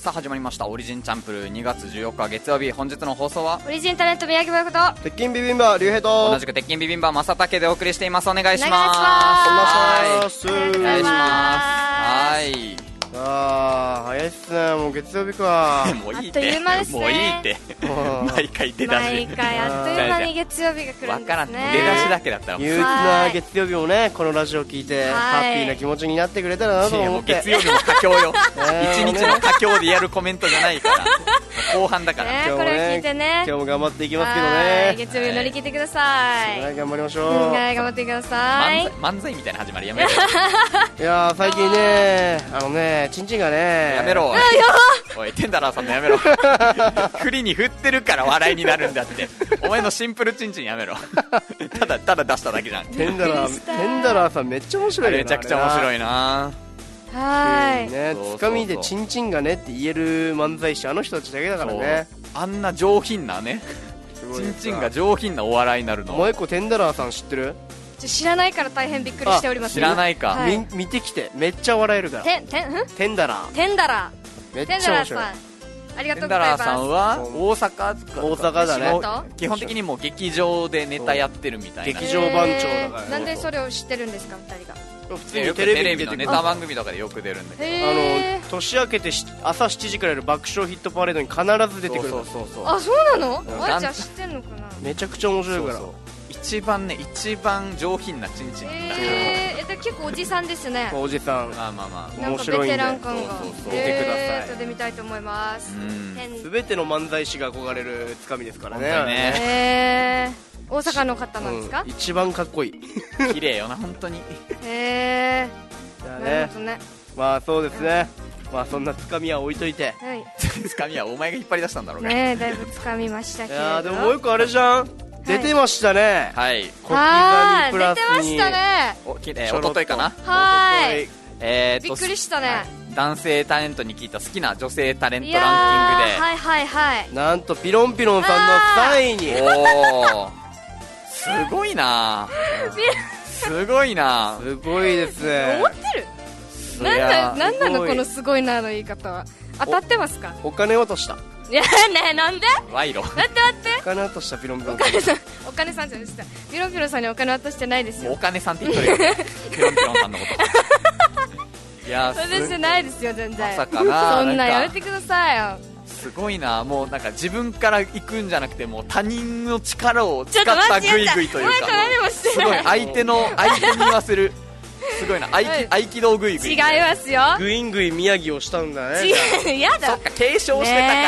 さあ始まりましたオリジンチャンプルー2月14日月曜日、本日の放送はオリジンタレント宮城真由子と鉄筋ビビンバ竜兵と同じく鉄筋ビビンバ正竹でお送りしています。お願いします。 お願いします。 はい、お願いします。はい。 早いっすね。もう月曜日かもういいって、 あっという間ですね。 もういいって毎回出だし毎回あっという間に月曜日が来るんですね。 わからん、出だしだけだったら憂鬱な月曜日もね、このラジオ聞いてハッピーな気持ちになってくれたらなと思って。 月曜日も佳境よ一日の佳境でやるコメントじゃないから後半だから、 これを聞いてね、 今日も頑張っていきますけどね。 月曜日乗り切ってください。 頑張りましょう。 頑張ってください。 漫才みたいな始まりやめろいや最近ね、チンチンがね、 やめろおいテンダラーさんのやめろ振りに振ってるから笑いになるんだって。お前のシンプルチンチンやめろただ出しただけじゃん。 テンダラーさんめっちゃ面白いよな。 めちゃくちゃ面白いな。 はいね、つかみでチンチンがねって言える漫才師、あの人たちだけだからね。 あんな上品なね、チンチンが上品なお笑いになるの。 もう一個テンダラーさん知ってる？ 知らないから大変びっくりしております。 知らないか、 はい、 見てきて、めっちゃ笑えるから。テンダラーめっちゃ面白い。 ありがとうございます。 テンダラーさんは大阪だね。 基本的にもう劇場でネタやってるみたいな。 劇場番長だからね。 なんでそれを知ってるんですか、二人が。 普通にテレビのネタ番組とかでよく出るんだけど、年明けて朝7時からやる爆笑ヒットパレードに必ず出てくる。 あ、そうなの？あ、じゃあ知ってんのかな。 めちゃくちゃ面白いから。 一番上品なチンチンだから結構おじさんですね。 おじさん、 まあ面白いんでベテラン感が見てください。 後で見たいと思います。 すべての漫才師が憧れるつかみですからね。 大阪の方なんですか？ 一番かっこいい。 綺麗よな本当に。 なるほどね。 まあそうですね。まあそんなつかみは置いといて、 つかみはお前が引っ張り出したんだろうね。だいぶつかみましたけど。 いやでももう一個あれじゃん、出てましたね。 はい。 小刻みプラスに。 出てましたね。 おとといかな。 はい。びっくりしたね。 男性タレントに聞いた好きな女性タレントランキングで、 はいはいはい。 なんとピロンピロンさんの3位に。 おー、すごいな。すごいな。 すごいですね。 思ってる。なんなのこのすごいなの言い方は。当たってますか？ お金落とした。 いやね、なんで？ 賄賂。 待って。 お金落としたピロンピロン。 お金さんじゃないですか。ピロンピロンさんにお金渡してないですよ。 お金さんって言っとるよ。ピロンピロンさんのこと。いや、 それじゃないですよ全然。 まさかな。 そんなやめてくださいよ。 すごいな。もうなんか自分から行くんじゃなくて、もう他人の力を使ったグイグイというか、すごい相手に言わせる。すごいな、合気道グイグイ。 違いますよ。 グイングイ宮城をしたんだね。 違う、やだ。 そっか、継承してたから。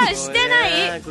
違う、してない。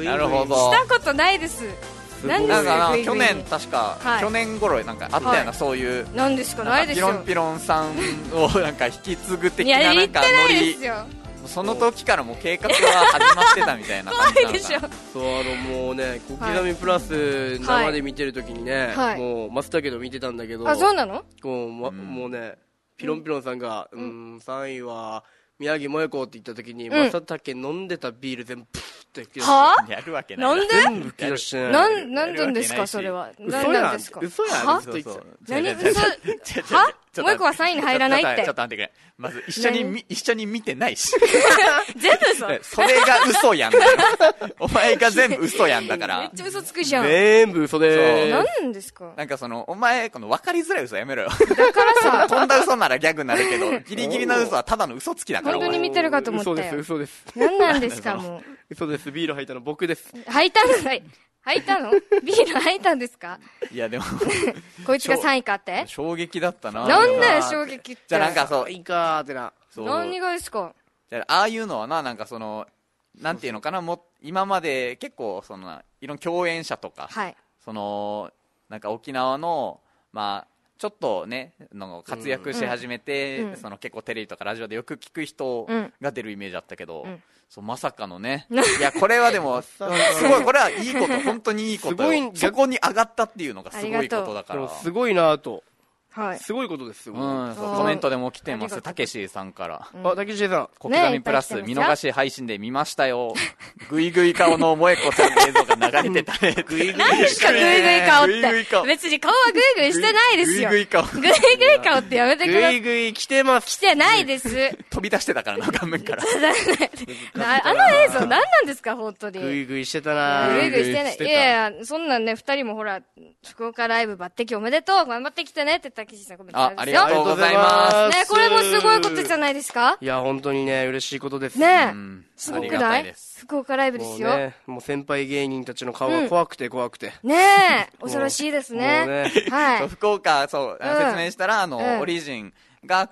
なるほど。 したことないです。 なんか去年確か、去年頃なんかあったよな、そういう。 なんですか、ないですよ。 ピロンピロンさんをなんか引き継ぐ的ななんかノリ。その時からもう計画は始まってたみたいな感じなんだ。 そう、もうね、小刻みプラス生で見てる時にね、もう松茸と見てたんだけど、 あ、そうなの？ もうね、ピロンピロンさんが3位は宮城萌子って言った時に、松茸飲んでたビール全部プーって吹き出して、 は？やるわけない。 なんで？ 全部吹き出して。 なんなんですかそれは？ 嘘やん。嘘やん。 は？何嘘？は？萌子は3位に入らないって。 ちょっと待ってくれ。まず一緒に見てないし。 全部嘘。 それが嘘やんだよ。お前が全部嘘やんだから。 めっちゃ嘘つくじゃん。 全部嘘でーす。 なんですか？ なんかお前この分かりづらい嘘やめろよ。 だからさ、 飛んだ嘘ならギャグになるけど、ギリギリな嘘はただの嘘つきだから。 本当に見てるかと思ったよ。 嘘です。 何なんですかもう。 嘘です。ビール吐いたの僕です。 吐いたの？ビール吐いたんですか？いやでもこいつが3位かって？ 衝撃だったな。 なんだよ衝撃って。 じゃあなんかそういいかーってな。 何がですか？ じゃああいうのはな、なんかなんていうのかな、今まで結構いろんな共演者とか、なんか沖縄のまあちょっとね活躍し始めて、結構テレビとかラジオでよく聞く人が出るイメージあったけど、まさかのね。いやこれはでもすごい、これはいいこと、本当にいいこと。そこに上がったっていうのがすごいことだから。 すごいなと。 すごいことですよ。 コメントでも来てます。たけしさんから。 たけしさん。 小刻みプラス、見逃し配信で見ましたよ。ぐいぐい顔の萌子ちゃんの映像が流れてたね。 ぐいぐい顔って。別に顔はぐいぐいしてないですよ。 ぐいぐい顔。 ぐいぐい顔ってやめてください。 ぐいぐい来てます。 来てないです。 飛び出してたからな、画面から。 あの映像何なんですか、本当に。 ぐいぐいしてたな。 ぐいぐいしてない。いやいや、そんなんね、二人もほら、福岡ライブ抜擢おめでとう、頑張ってきてねってたけしさんコメントあるんですよ。 ありがとうございます。 ね、これもすごいことじゃないですか。 いや、本当にね、嬉しいことです。 ね、すごくない？福岡ライブですよ。 もう先輩芸人たちの顔が怖くて怖くて。 ねえ、恐ろしいですね。 はい。福岡、そう、説明したら、オリジンが、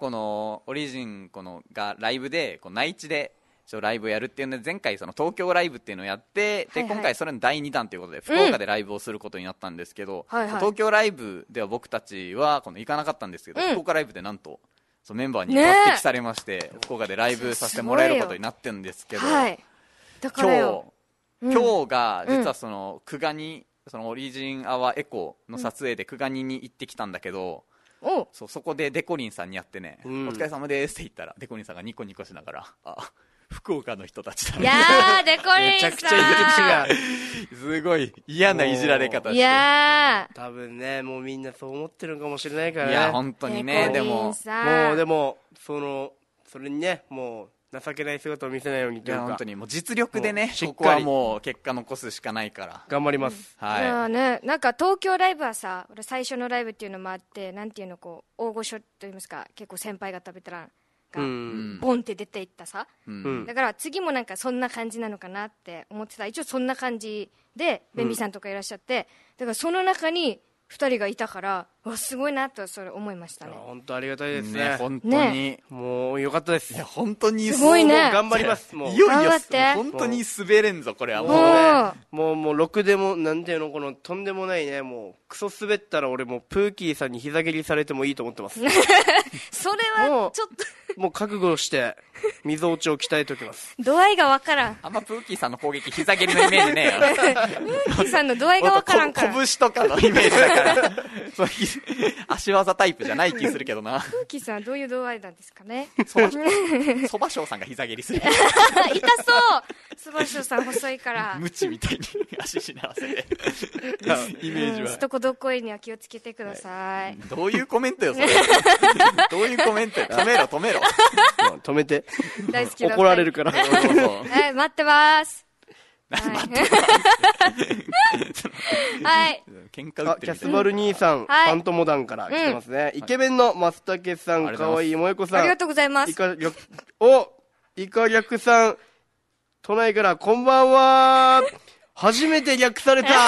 ライブで、内地で、ライブをやるっていうので、前回その東京ライブっていうのをやって、で、今回それの第2弾ということで、福岡でライブをすることになったんですけど、東京ライブでは僕たちは行かなかったんですけど、福岡ライブでなんと、メンバーに抜擢されまして、福岡でライブさせてもらえることになってるんですけど、今日が、実は久我に、オリジンアワーエコーの撮影で久我に行ってきたんだけど、そこでデコリンさんに会ってね、お疲れ様ですって言ったら、デコリンさんがニコニコしながら、福岡の人たちだね。 いやー、デコリンさん。めちゃくちゃ入り口が。すごい嫌ないじられ方して。 いやー。多分ね、もうみんなそう思ってるかもしれないからね。 いや、本当にね、でも、 それにね、もう、情けない姿を見せないようにというか。 いや、本当にもう実力でね、ここはもう結果残すしかないから。 頑張ります。 はい。いやね、なんか東京ライブはさ、俺最初のライブっていうのもあって、なんていうの、大御所と言いますか、結構先輩方ベテラン。ボンって出ていったさ、だから次もなんかそんな感じなのかなって思ってた。一応そんな感じでベンビさんとかいらっしゃって、だからその中に2人がいたから、すごいなとそれ思いましたね。 本当ありがたいですね。 本当にもうよかったです。 いや本当にすごいね。 頑張ります。もういよいよ本当に滑れんぞこれはもうろくでもなんていうのこのとんでもないね、もうクソ滑ったら俺もうプーキーさんに膝蹴りされてもいいと思ってます。 それはちょっともう覚悟して溝落ちを鍛えておきます。 度合いがわからん。 あんまプーキーさんの攻撃膝蹴りのイメージねえよ。 プーキーさんの度合いがわからんから。 拳とかのイメージだから足技タイプじゃない気するけどな。 プーキーさんはどういう度合いなんですかね。 そばしょうさんが膝蹴りする。 痛そうそばしょうさん細いからムチみたいに足しならせてイメージはすとこどっこいには気をつけてください。 どういうコメントよそれ。どういうコメントよ。止めろ止めて。 大好きだ。 怒られるから。 はい待ってますはい。 喧嘩売ってる。 キャスバル兄さん、ファントモダンから来てますね。イケメンの松竹さん、かわいい萌子さん。 ありがとうございます。 イカ略さん、都内からこんばんは。初めて略された。こんばん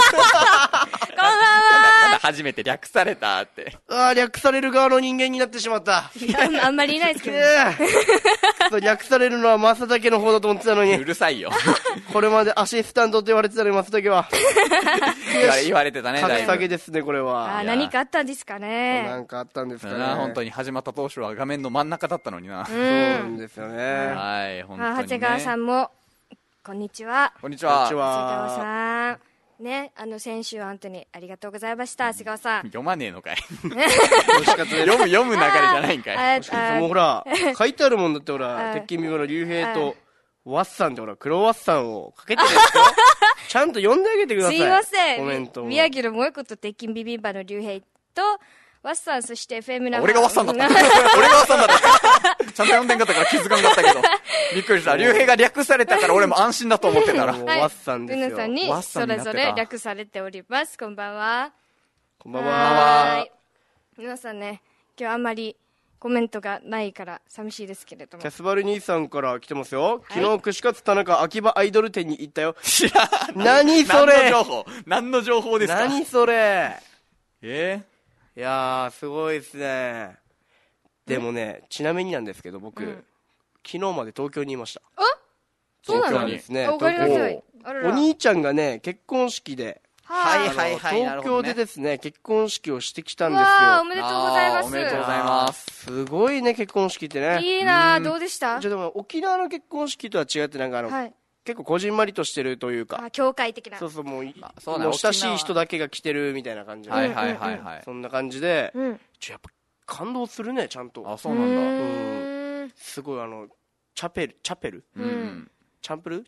は。 初めて略されたって。 略される側の人間になってしまった。 いや、あんまりいないですけど。 略されるのは正竹の方だと思ってたのに。 うるさいよ。 これまでアシスタントって言われてたのに正竹は。 言われてたね。 格下げですね、これは。 何かあったんですかね。 なんかあったんですかね。 本当に始まった当初は画面の真ん中だったのにな。 そうなんですよね。 はい、本当にね。 長谷川さんも。こんにちは。 こんにちは。 長谷川さん。ね、先週は本当にありがとうございました、長谷川さん。 読まねえのかい。 読む流れじゃないんかい。 もうほら、書いてあるもんだってほら、鉄筋ビバの竜兵と、ワッサンってほら、黒ワッサンをかけてるんですよ。ちゃんと読んであげてください。 すいません。 コメントを。 宮城の萌子と鉄筋ビビンバの竜兵と、ワッサン、そして FM ナンバー。 俺がワッサンだった。俺がワッサンだった。ちゃんと読んでんかったから気づかんかったけど。びっくりした。竜兵が略されたから俺も安心だと思ってたら。 ワッサンですよ。 皆さんにそれぞれ略されております。こんばんは。 こんばんは。 皆さんね、今日あんまりコメントがないから寂しいですけれども。 キャスバル兄さんから来てますよ。昨日、串カツ田中秋葉アイドル店に行ったよ。 知らん。 何それ。 何の情報ですか。 何それ。 いやー、すごいですね。でもね、ちなみになんですけど、僕、昨日まで東京にいました。 そうなのですね。 お兄ちゃんがね、結婚式で、 東京でですね、結婚式をしてきたんですよ。 おめでとうございます。 おめでとうございます。 すごいね、結婚式ってね。 いいな、どうでした？ じゃあでも沖縄の結婚式とは違ってなんか結構こじんまりとしてるというか、 教会的な。 そうそう、もうそうもう親しい人だけが来てるみたいな感じで、 はいはいはいはい。 そんな感じで、 うん、 やっぱ感動するね、ちゃんと。 あ、そうなんだ。 すごいチャペルチャンプルチャンプル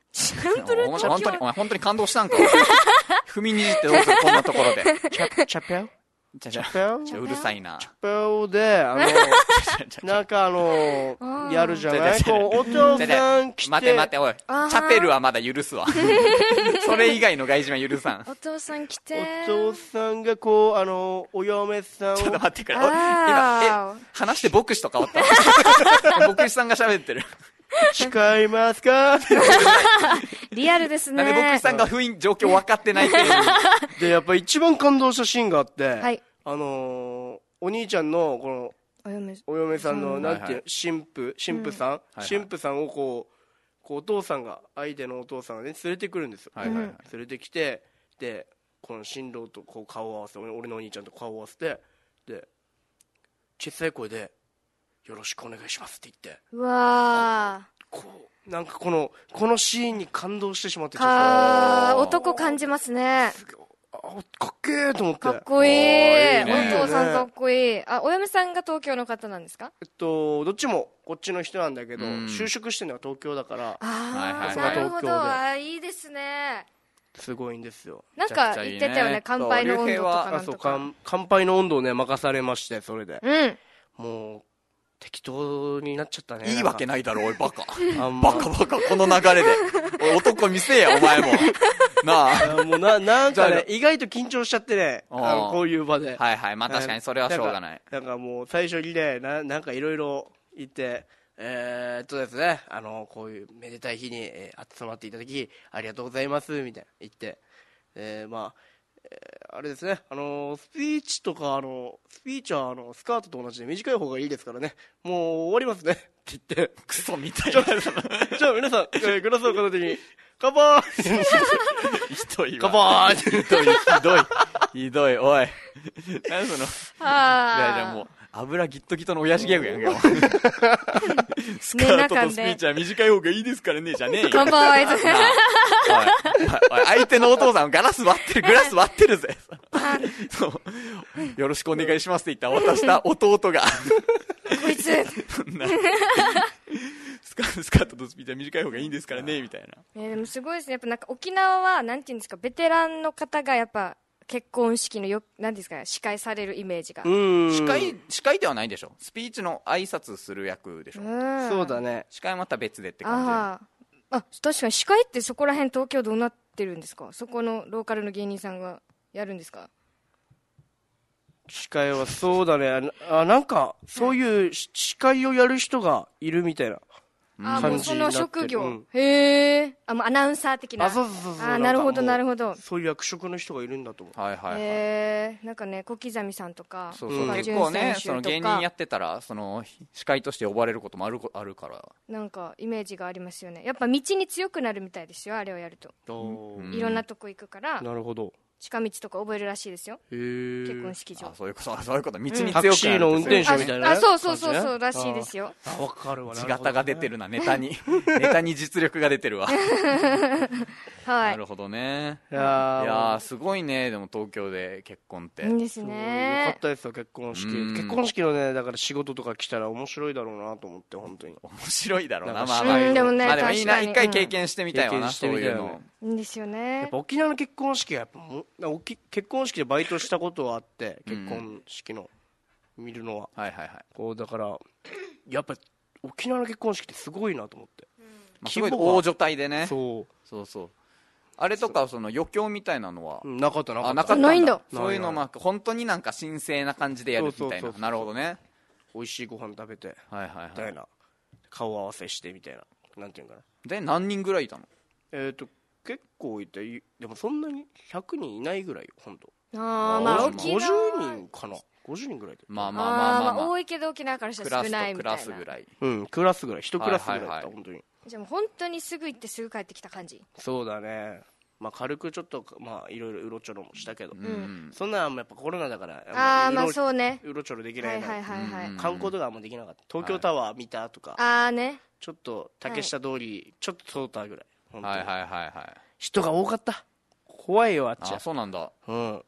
本当に感動したんか。踏みにじってどうする、こんなところで。 チャペルうるさいな。 チャペルで、なんかやるじゃない、こう、お父さん来て。 待て、おい。チャペルはまだ許すわ。それ以外の外人は許さん。 お父さん来て。 お父さんがこう、お嫁さんを。 ちょっと待ってくれ。今、話して牧師と変わった牧師さんが喋ってる。 誓いますかリアルですね。 なんで牧師さんが状況分かってないっていう。 で、やっぱ一番感動したシーンがあって、 はい、 お兄ちゃんの、この、お嫁さんの、なんていう、神父さんをこう、お父さんが、相手のお父さんがね、連れてくるんですよ。連れてきて、で、この新郎とこう顔を合わせて、俺のお兄ちゃんと顔を合わせて、で、小さい声で、よろしくお願いしますって言って。 うわー。 こう、なんかこのシーンに感動してしまって、ちょっと。男感じますね。 かっけーと思って。 かっこいい。お父さんかっこいい。お嫁さんが東京の方なんですか？ どっちもこっちの人なんだけど、就職してるのは東京だから。 なるほど。いいですね。 すごいんですよ。 なんか言ってたよね、乾杯の温度とかなんとか。 乾杯の温度をね、任されまして、それで。もう、適当になっちゃったね。 いいわけないだろ、おい、バカ。バカ、この流れで。おい、男見せえや、お前も。なあ。 もうなんかね、意外と緊張しちゃってね、こういう場で。 はいはい、まあ確かにそれはしょうがない。 なんかもう最初にね、なんかいろいろ言って、ですね、こういうめでたい日に集まっていただき、ありがとうございます、みたいな言って、まあ、あれですね、スピーチはスカートと同じで短い方がいいですからね、もう終わりますねって言って、 クソみたいな。 じゃあ皆さん、グラスを片手に、乾杯ひどいわ。 乾杯ひどい、おい。何その、いやもう、油ギットギトの親父ギャグやんか。スカートとスピーチは短い方がいいですからね、じゃねえよ。 乾杯おい、 相手のお父さんグラス割ってるぜ。そう。よろしくお願いしますって言った渡した弟が。 こいつ。 スカートとスピーチは短い方がいいんですからね、みたいな。 でもすごいですね。やっぱなんか沖縄は、なんていうんですか、ベテランの方がやっぱ、結婚式のなんですか、司会されるイメージが。 司会ではないでしょ。スピーチの挨拶する役でしょ。 そうだね。 司会はまた別でって感じ。確かに司会ってそこら辺東京どうなってるんですか？そこのローカルの芸人さんがやるんですか？ 司会はそうだね。なんか、そういう司会をやる人がいるみたいな。 もうその職業。へえ。アナウンサー的な。 そう。 なるほど、なるほど。 そういう役職の人がいるんだと思う。 へえ。なんかね、小刻みさんとか。 そう。結構ね、その芸人やってたら、その、司会として呼ばれることもあるから。 なんか、イメージがありますよね。やっぱ道に強くなるみたいですよ、あれをやると。いろんなとこ行くから。 なるほど。 近道とか覚えるらしいですよ。結婚式場。 そういうこと。道に強くなる。 タクシーの運転手みたいな。 そうらしいですよ。 わかるわ。 地形が出てるな、ネタに実力が出てるわ。なるほどね。いやすごいね、でも東京で結婚って。 いいですね。 よかったですよ、結婚式。結婚式のね、だから仕事とか来たら面白いだろうなと思って、本当に。 面白いだろうな、 まあ。でもね、 いいな、一回経験してみたいわな、そういうの。 いいんですよね。 やっぱ沖縄の結婚式はやっぱ結婚式でバイトしたことはあって、結婚式の見るのは。こうだからやっぱ沖縄の結婚式ってすごいなと思って。 すごい大所帯でね。 そう。 あれとかその余興みたいなのはなかったないんだ。 そういうのまあ本当になんか神聖な感じでやるみたいな。なるほどね。 美味しいご飯食べてみたいな、顔合わせしてみたいな、なんていうかな。 で何人ぐらいいたの？ 結構いて、でもそんなに100人いないぐらいよ、本当。 まあ 50人かな。50人ぐらいで。 まあ多いけど沖縄からしたら少ないみたいな。 クラスぐらい。 クラスぐらい、1クラスぐらいだった、本当に。 じゃあもう本当にすぐ行ってすぐ帰ってきた感じ。 そうだね。まあ軽くちょっといろいろうろちょろもしたけど、そんなやっぱコロナだから、 まあそうね、 うろちょろできないから、観光とかもできなかった。東京タワー見たとか、ちょっと竹下通りちょっと通ったぐらい。 本当はいはいはいはい。 人が多かった。怖いよあっちは。 そうなんだ。 人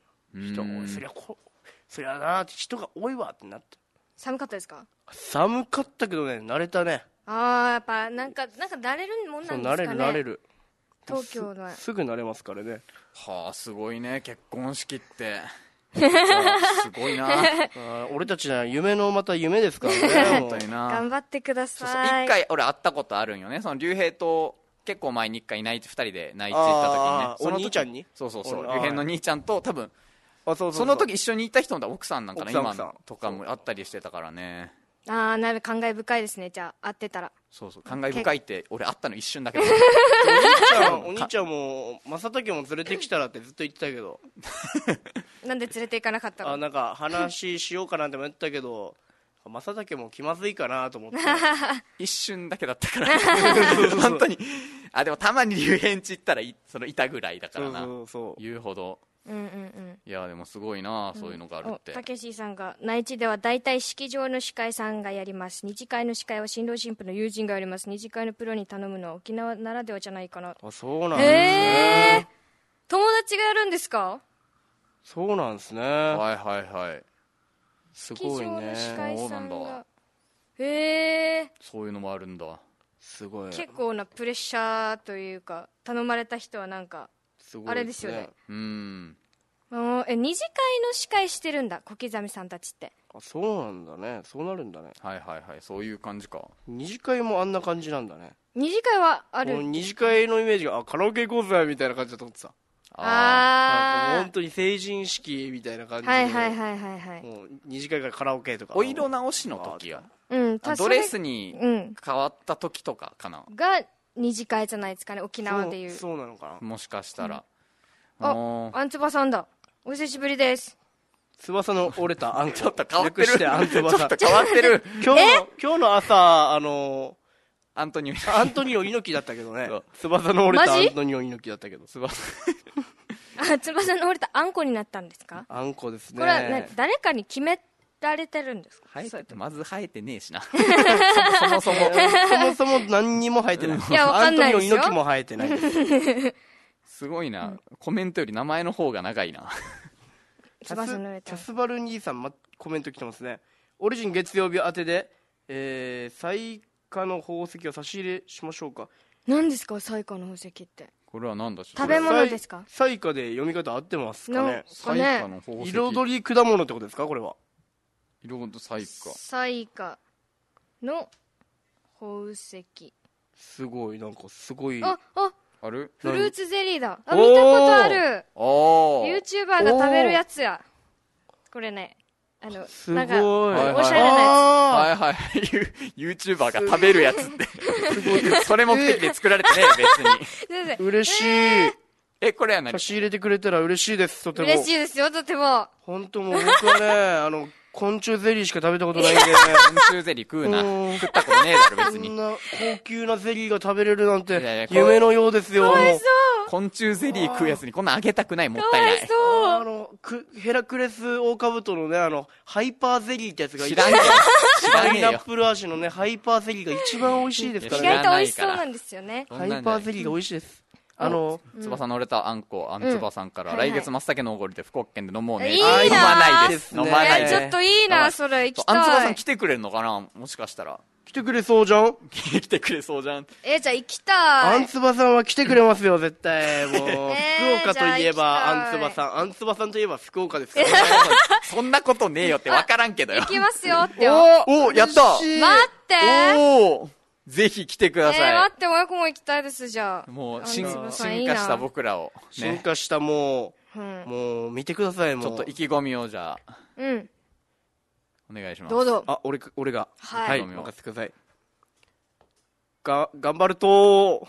そりゃな、人が多いわってなって。 寒かったですか？ 寒かったけどね、慣れたね。 やっぱなんか慣れるもんなんですかね。 慣れる。 東京のすぐ慣れますからね。 すごいね、結婚式ってすごいな。 俺たちは夢のまた夢ですからね。本当にな。頑張ってください。一回俺会ったことあるんよね。その竜兵と結構前に一回2人で内地行った時にね。 お兄ちゃんに。 そう竜兵の兄ちゃんと多分その時一緒にいた人の奥さんなんかな、今のとかもあったりしてたからね。 なる感慨深いですね。じゃあ会ってたら。 そう感慨深いって。俺会ったの一瞬だけどお兄ちゃんも正竹も連れてきたらってずっと言ってたけどなんで連れて行かなかったの？ なんか話しようかなっても言ったけど正竹も気まずいかなと思って一瞬だけだったから本当に。でもたまに竜兵んち行ったらいたぐらいだからな。言うほど。いやでもすごいな、そういうのがあるって。 たけしさんが内地では大体式場の司会さんがやります。二次会の司会は新郎新婦の友人がやります。二次会のプロに頼むのは沖縄ならではじゃないかな。 そうなんですね。 友達がやるんですか？ そうなんですね。 はいすごいね。 そうなんだ。 そういうのもあるんだ。 すごい。 結構なプレッシャーというか、頼まれた人はなんかあれですよね。二次会の司会してるんだ、小刻みさんたちって。 そうなんだね。そうなるんだね。 はいそういう感じか。 二次会もあんな感じなんだね。 二次会はある。 二次会のイメージがカラオケ行こうぜみたいな感じだと思ってた。本当に成人式みたいな感じで。もう二次会からカラオケとか。 お色直しの時はドレスに変わった時とかかな。 が二次会じゃないですかね、沖縄でいう。 そうなのかな。 もしかしたら。 アンツバさんだ。お久しぶりです。 翼の折れたあんこ。 ちょっと変わってる。 ちょっと変わってる。 今日の朝、アントニオ猪木だったけどね。翼の折れたアントニオ猪木だったけど。翼の折れたあんこになったんですか？ あんこですね。 これは誰かに決められてるんですか？ まず生えてねえしな。 そもそも何にも生えてない。 いや、わかんないですよ。 アントニオ猪木も生えてないです。 すごいな。コメントより名前の方が長いな。 キャスバル兄さん、コメント来てますね。オリジン月曜日当てで、彩花の宝石を差し入れしましょうか。 何ですか、彩花の宝石って。 これは何だし。 食べ物ですか？ 彩花で読み方合ってますかね。 彩花の宝石。 彩り果物ってことですか、これは。 彩花。 彩花の宝石。 すごい、なんかすごい。 ある？ フルーツゼリーだ。見たことある。YouTuber が食べるやつや。これね、 すごい。 おしゃれなやつ。YouTuber が食べるやつって。それ目的で作られてね、別に。嬉しい。 これは何？ 差し入れてくれたら嬉しいです、とても。 嬉しいですよ、とても。 本当もう僕はね、昆虫ゼリーしか食べたことないんでね。 昆虫ゼリー食うな。食ったことねえだろ、別に。 そんな高級なゼリーが食べれるなんて、夢のようですよ。 かわいそう。 昆虫ゼリー食うやつにこんなんあげたくない、もったいない。 かわいそう。 ヘラクレスオオカブトのね、ハイパーゼリーってやつが知らんよ。 パイナップル味のね、ハイパーゼリーが一番美味しいですからね。 意外と美味しそうなんですよね。 ハイパーゼリーが美味しいです。 翼の折れたあんこ、あんつばさんから、来月真っ先のおごりで福岡県で飲もうね。 いいな。 飲まないです。 飲まないちょっといいな、それ行きたい。 あんつばさん来てくれるのかな、もしかしたら。 来てくれそうじゃん。 来てくれそうじゃん。 じゃあ行きたい。 あんつばさんは来てくれますよ、絶対。もう、福岡といえば、あんつばさん。あんつばさんといえば福岡ですからね。 そんなことねえよって分からんけどよ。 行きますよって。 お、やった。 待って。 おぜひ来てください。 待って、親子も行きたいです、じゃあ。 もう、進化した僕らを。 進化したもう、見てください、もう。 ちょっと意気込みをじゃあ。お願いします。 どうぞ。 俺が。 はい。 任せてください。頑張ると。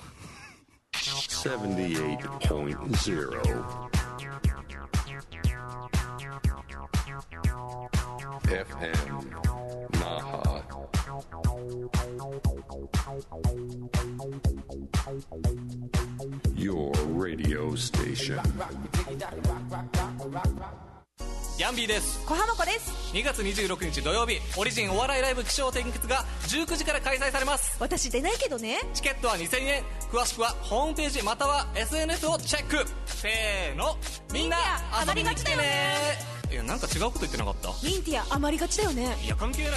78.0 FM Naha. Your radio station. ヤンビーです。 小浜子です。 2月26日土曜日、オリジンお笑いライブ起承転結が19時から開催されます。 私出ないけどね。 チケットは2000円。詳しくはホームページまたは SNS をチェック。せーの、みんな遊びに来てね。いや、なんか違うこと言ってなかった？ ミンティア余りがちだよね。 いや、関係ないな。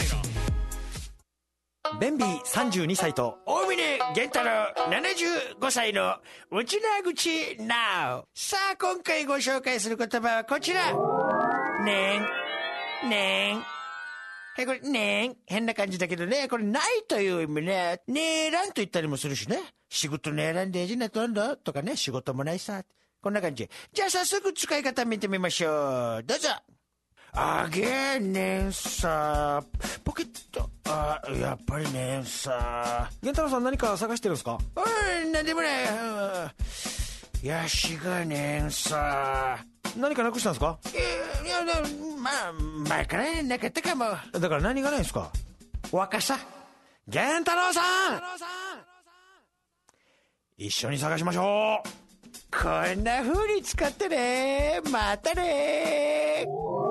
ベンビー32歳と大峰源太郎75歳の内縄口なお。さあ、今回ご紹介する言葉はこちら。ねんねん。はい、これねん、変な感じだけどね、これないという意味ね。ねえらんと言ったりもするしね。仕事ねえらんでえじなとんどとかね、仕事もないさ、こんな感じ。じゃあ早速使い方見てみましょう。どうぞ。あげねんさ、ポケット、やっぱりねんさ。 源太郎さん、何か探してるんですか？ なんでもない。やしがねんさ。 何かなくしたんですか？ いや、まあ前からなかったかも。 だから何がないんですか？ 若さ。 源太郎さん、一緒に探しましょう。 こんな風に使ってね。またね。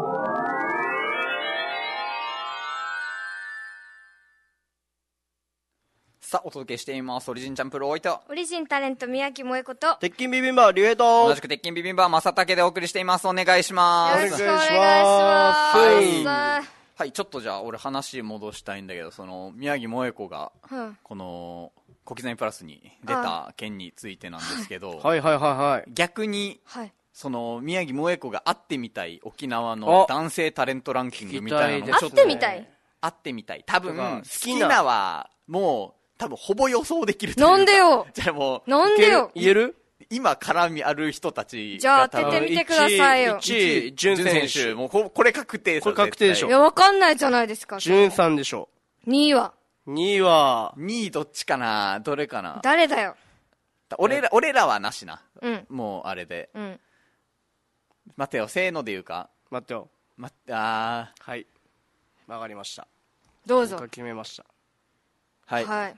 さあ、お届けしています。オリジンチャンプル大分。 オリジンタレント宮城萌子と鉄筋ビビンバ竜兵と同じく鉄筋ビビンバ正竹でお送りしています。お願いします。 よろしくお願いします。 はい、ちょっとじゃあ俺話戻したいんだけど、その宮城萌子がこの小刻みプラスに出た件についてなんですけど、 はいはいはいはい。 逆に、 はい、 その宮城萌子が会ってみたい沖縄の男性タレントランキングみたいなの会ってみたい。 会ってみたい。多分好きなはもう多分ほぼ予想できるというか。なんでよ。 じゃあもうなんでよ。 言える？ 今絡みある人たちじゃあ当ててみてくださいよ。 1位、潤選手。 もうこれ確定。 これ確定でしょ。 いや、わかんないじゃないですか。 潤さんでしょ。 2位は 2位どっちかな？どれかな？ 誰だよ。 俺らはなしな。うん。もうあれで。うん。待てよ、せーので言うか。 待ってよ。 はい。 わかりました。 どうぞ。 僕は決めました。 はい。 はい。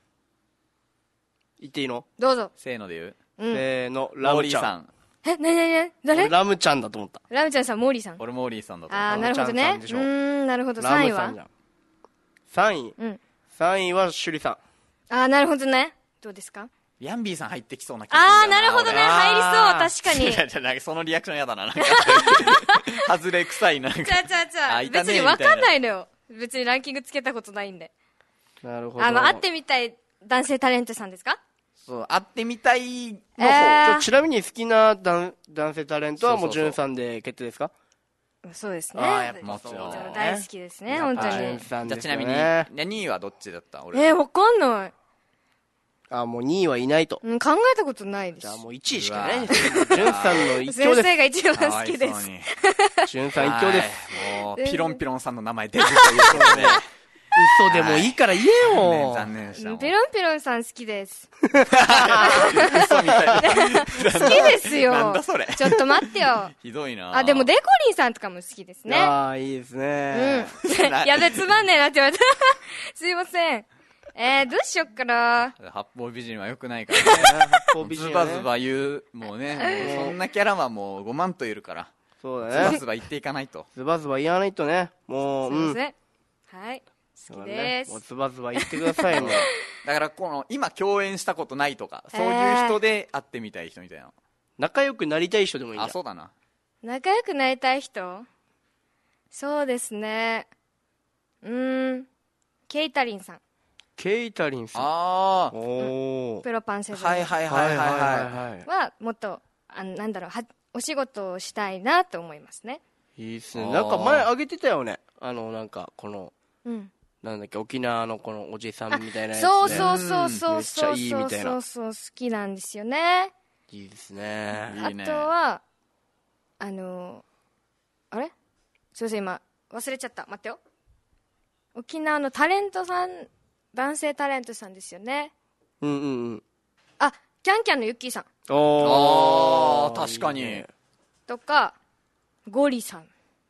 言っていいの？ どうぞ。 せーので言う？ せーの、ラムちゃん。 誰？ ラムちゃんだと思った。 ラムちゃんさん、モーリーさん。 俺モーリーさんだと思った。 なるほどね。なるほど。3位は ？3位。3位は趣里さん。なるほどね。どうですか？ ヤンビーさん入ってきそうな気がするんだよな。 なるほどね。入りそう、確かに。 なんかそのリアクションやだな。外れ臭いなんか。 別に分かんないのよ。別にランキングつけたことないんで。 なるほど。 会ってみたい男性タレントさんですか？ そう、会ってみたいの方。 ちなみに好きな男性タレントはもう潤さんで決定ですか？ そうですね。 もちろん。 大好きですね、本当に。 じゃあちなみに、2位はどっちだった？俺。 わかんない。 もう2位はいないと。 考えたことないです。 じゃあもう1位しかないですよ。潤さんの一強です。 先生が一番好きです。 潤さん一強です。 もう、ピロンピロンさんの名前出るということで。 嘘でもいいから言えよ。 残念でした。 ピロンピロンさん好きです。 嘘みたいな。 好きですよ。 なんだそれ。 ちょっと待ってよ。 ひどいな。 でもデコリンさんとかも好きですね。 いいですね。 やべ、つまんねえなって言われた。すいません。どうしよっかな。 八方美人は良くないからね。 八方美人ズバズバ言う、もうね、そんなキャラはもう5万といるから。 そうだね。 ズバズバ言っていかないと。 ズバズバ言わないとね。もう、 すいません。はい。好きです。 もうズバズバ言ってくださいよ。 だから今共演したことないとか、そういう人で会ってみたい人みたいな。 仲良くなりたい人でもいいんだ。 そうだな。 仲良くなりたい人？そうですね。ケイタリンさん。 ケイタリンさん。 プロパン世代。はい。 は、もっと、お仕事をしたいなと思いますね。 いいっすね。なんか前あげてたよね。なんか、この、なんだっけ、沖縄のこのおじさんみたいなやつ。 そう。 めっちゃいいみたいな。 そう、好きなんですよね。 いいですね。 あとは、あれ？すいません、今、忘れちゃった。待ってよ。沖縄のタレントさん、男性タレントさんですよね。 キャンキャンのユッキーさん。 確かに。 とか、ゴリさん。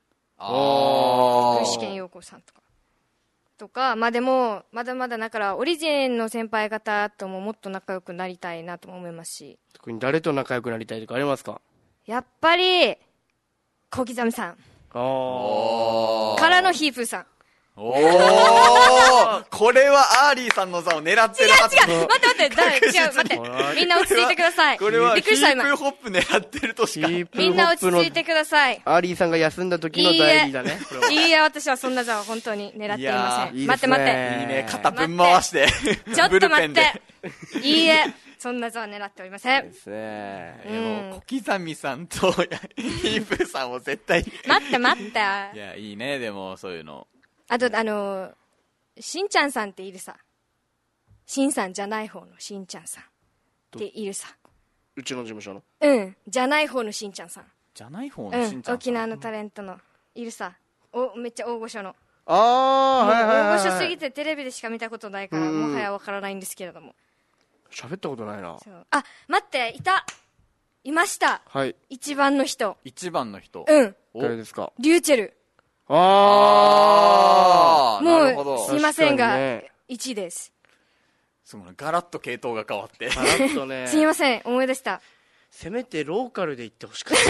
具志堅用子さんとか。でも、まだまだだから、オリジンの先輩方とももっと仲良くなりたいなとも思いますし。 特に誰と仲良くなりたいとかありますか？ やっぱり、小刻みさん。 からのヒープーさん。 おーこれはアーリーさんの座を狙ってるはず。 違う待ってみんな落ち着いてください。 これはヒびっくりした今。 ープホップ狙ってるとしか。 みんな落ち着いてください。 アーリーさんが休んだ時の代理だね。 いいえ、私はそんな座は本当に狙っていません。待って。 いいね、肩ぶん回して。 ちょっと待って。いいえ、そんな座は狙っておりません。 ですね。 でも、小刻みさんとヒープさんを絶対。 待って。 いや、いいね、でも、そういうの。 あと、しんちゃんさんっているさ。しんさんじゃない方のしんちゃんさんっているさ。 うちの事務所の。 じゃない方のしんちゃんさん。 じゃない方のしんちゃんさん。 沖縄のタレントのいるさ。めっちゃ大御所の。 大御所すぎてテレビでしか見たことないからもはやわからないんですけれども。 喋ったことないな。 あ、待って、いました。 はい。 一番の人。 誰ですか？ リューチェル。 なるほど。 もうすいませんが1です。 ガラッと系統が変わって。 ガラッとね。 すいません、思い出した。 せめてローカルで言ってほしかった。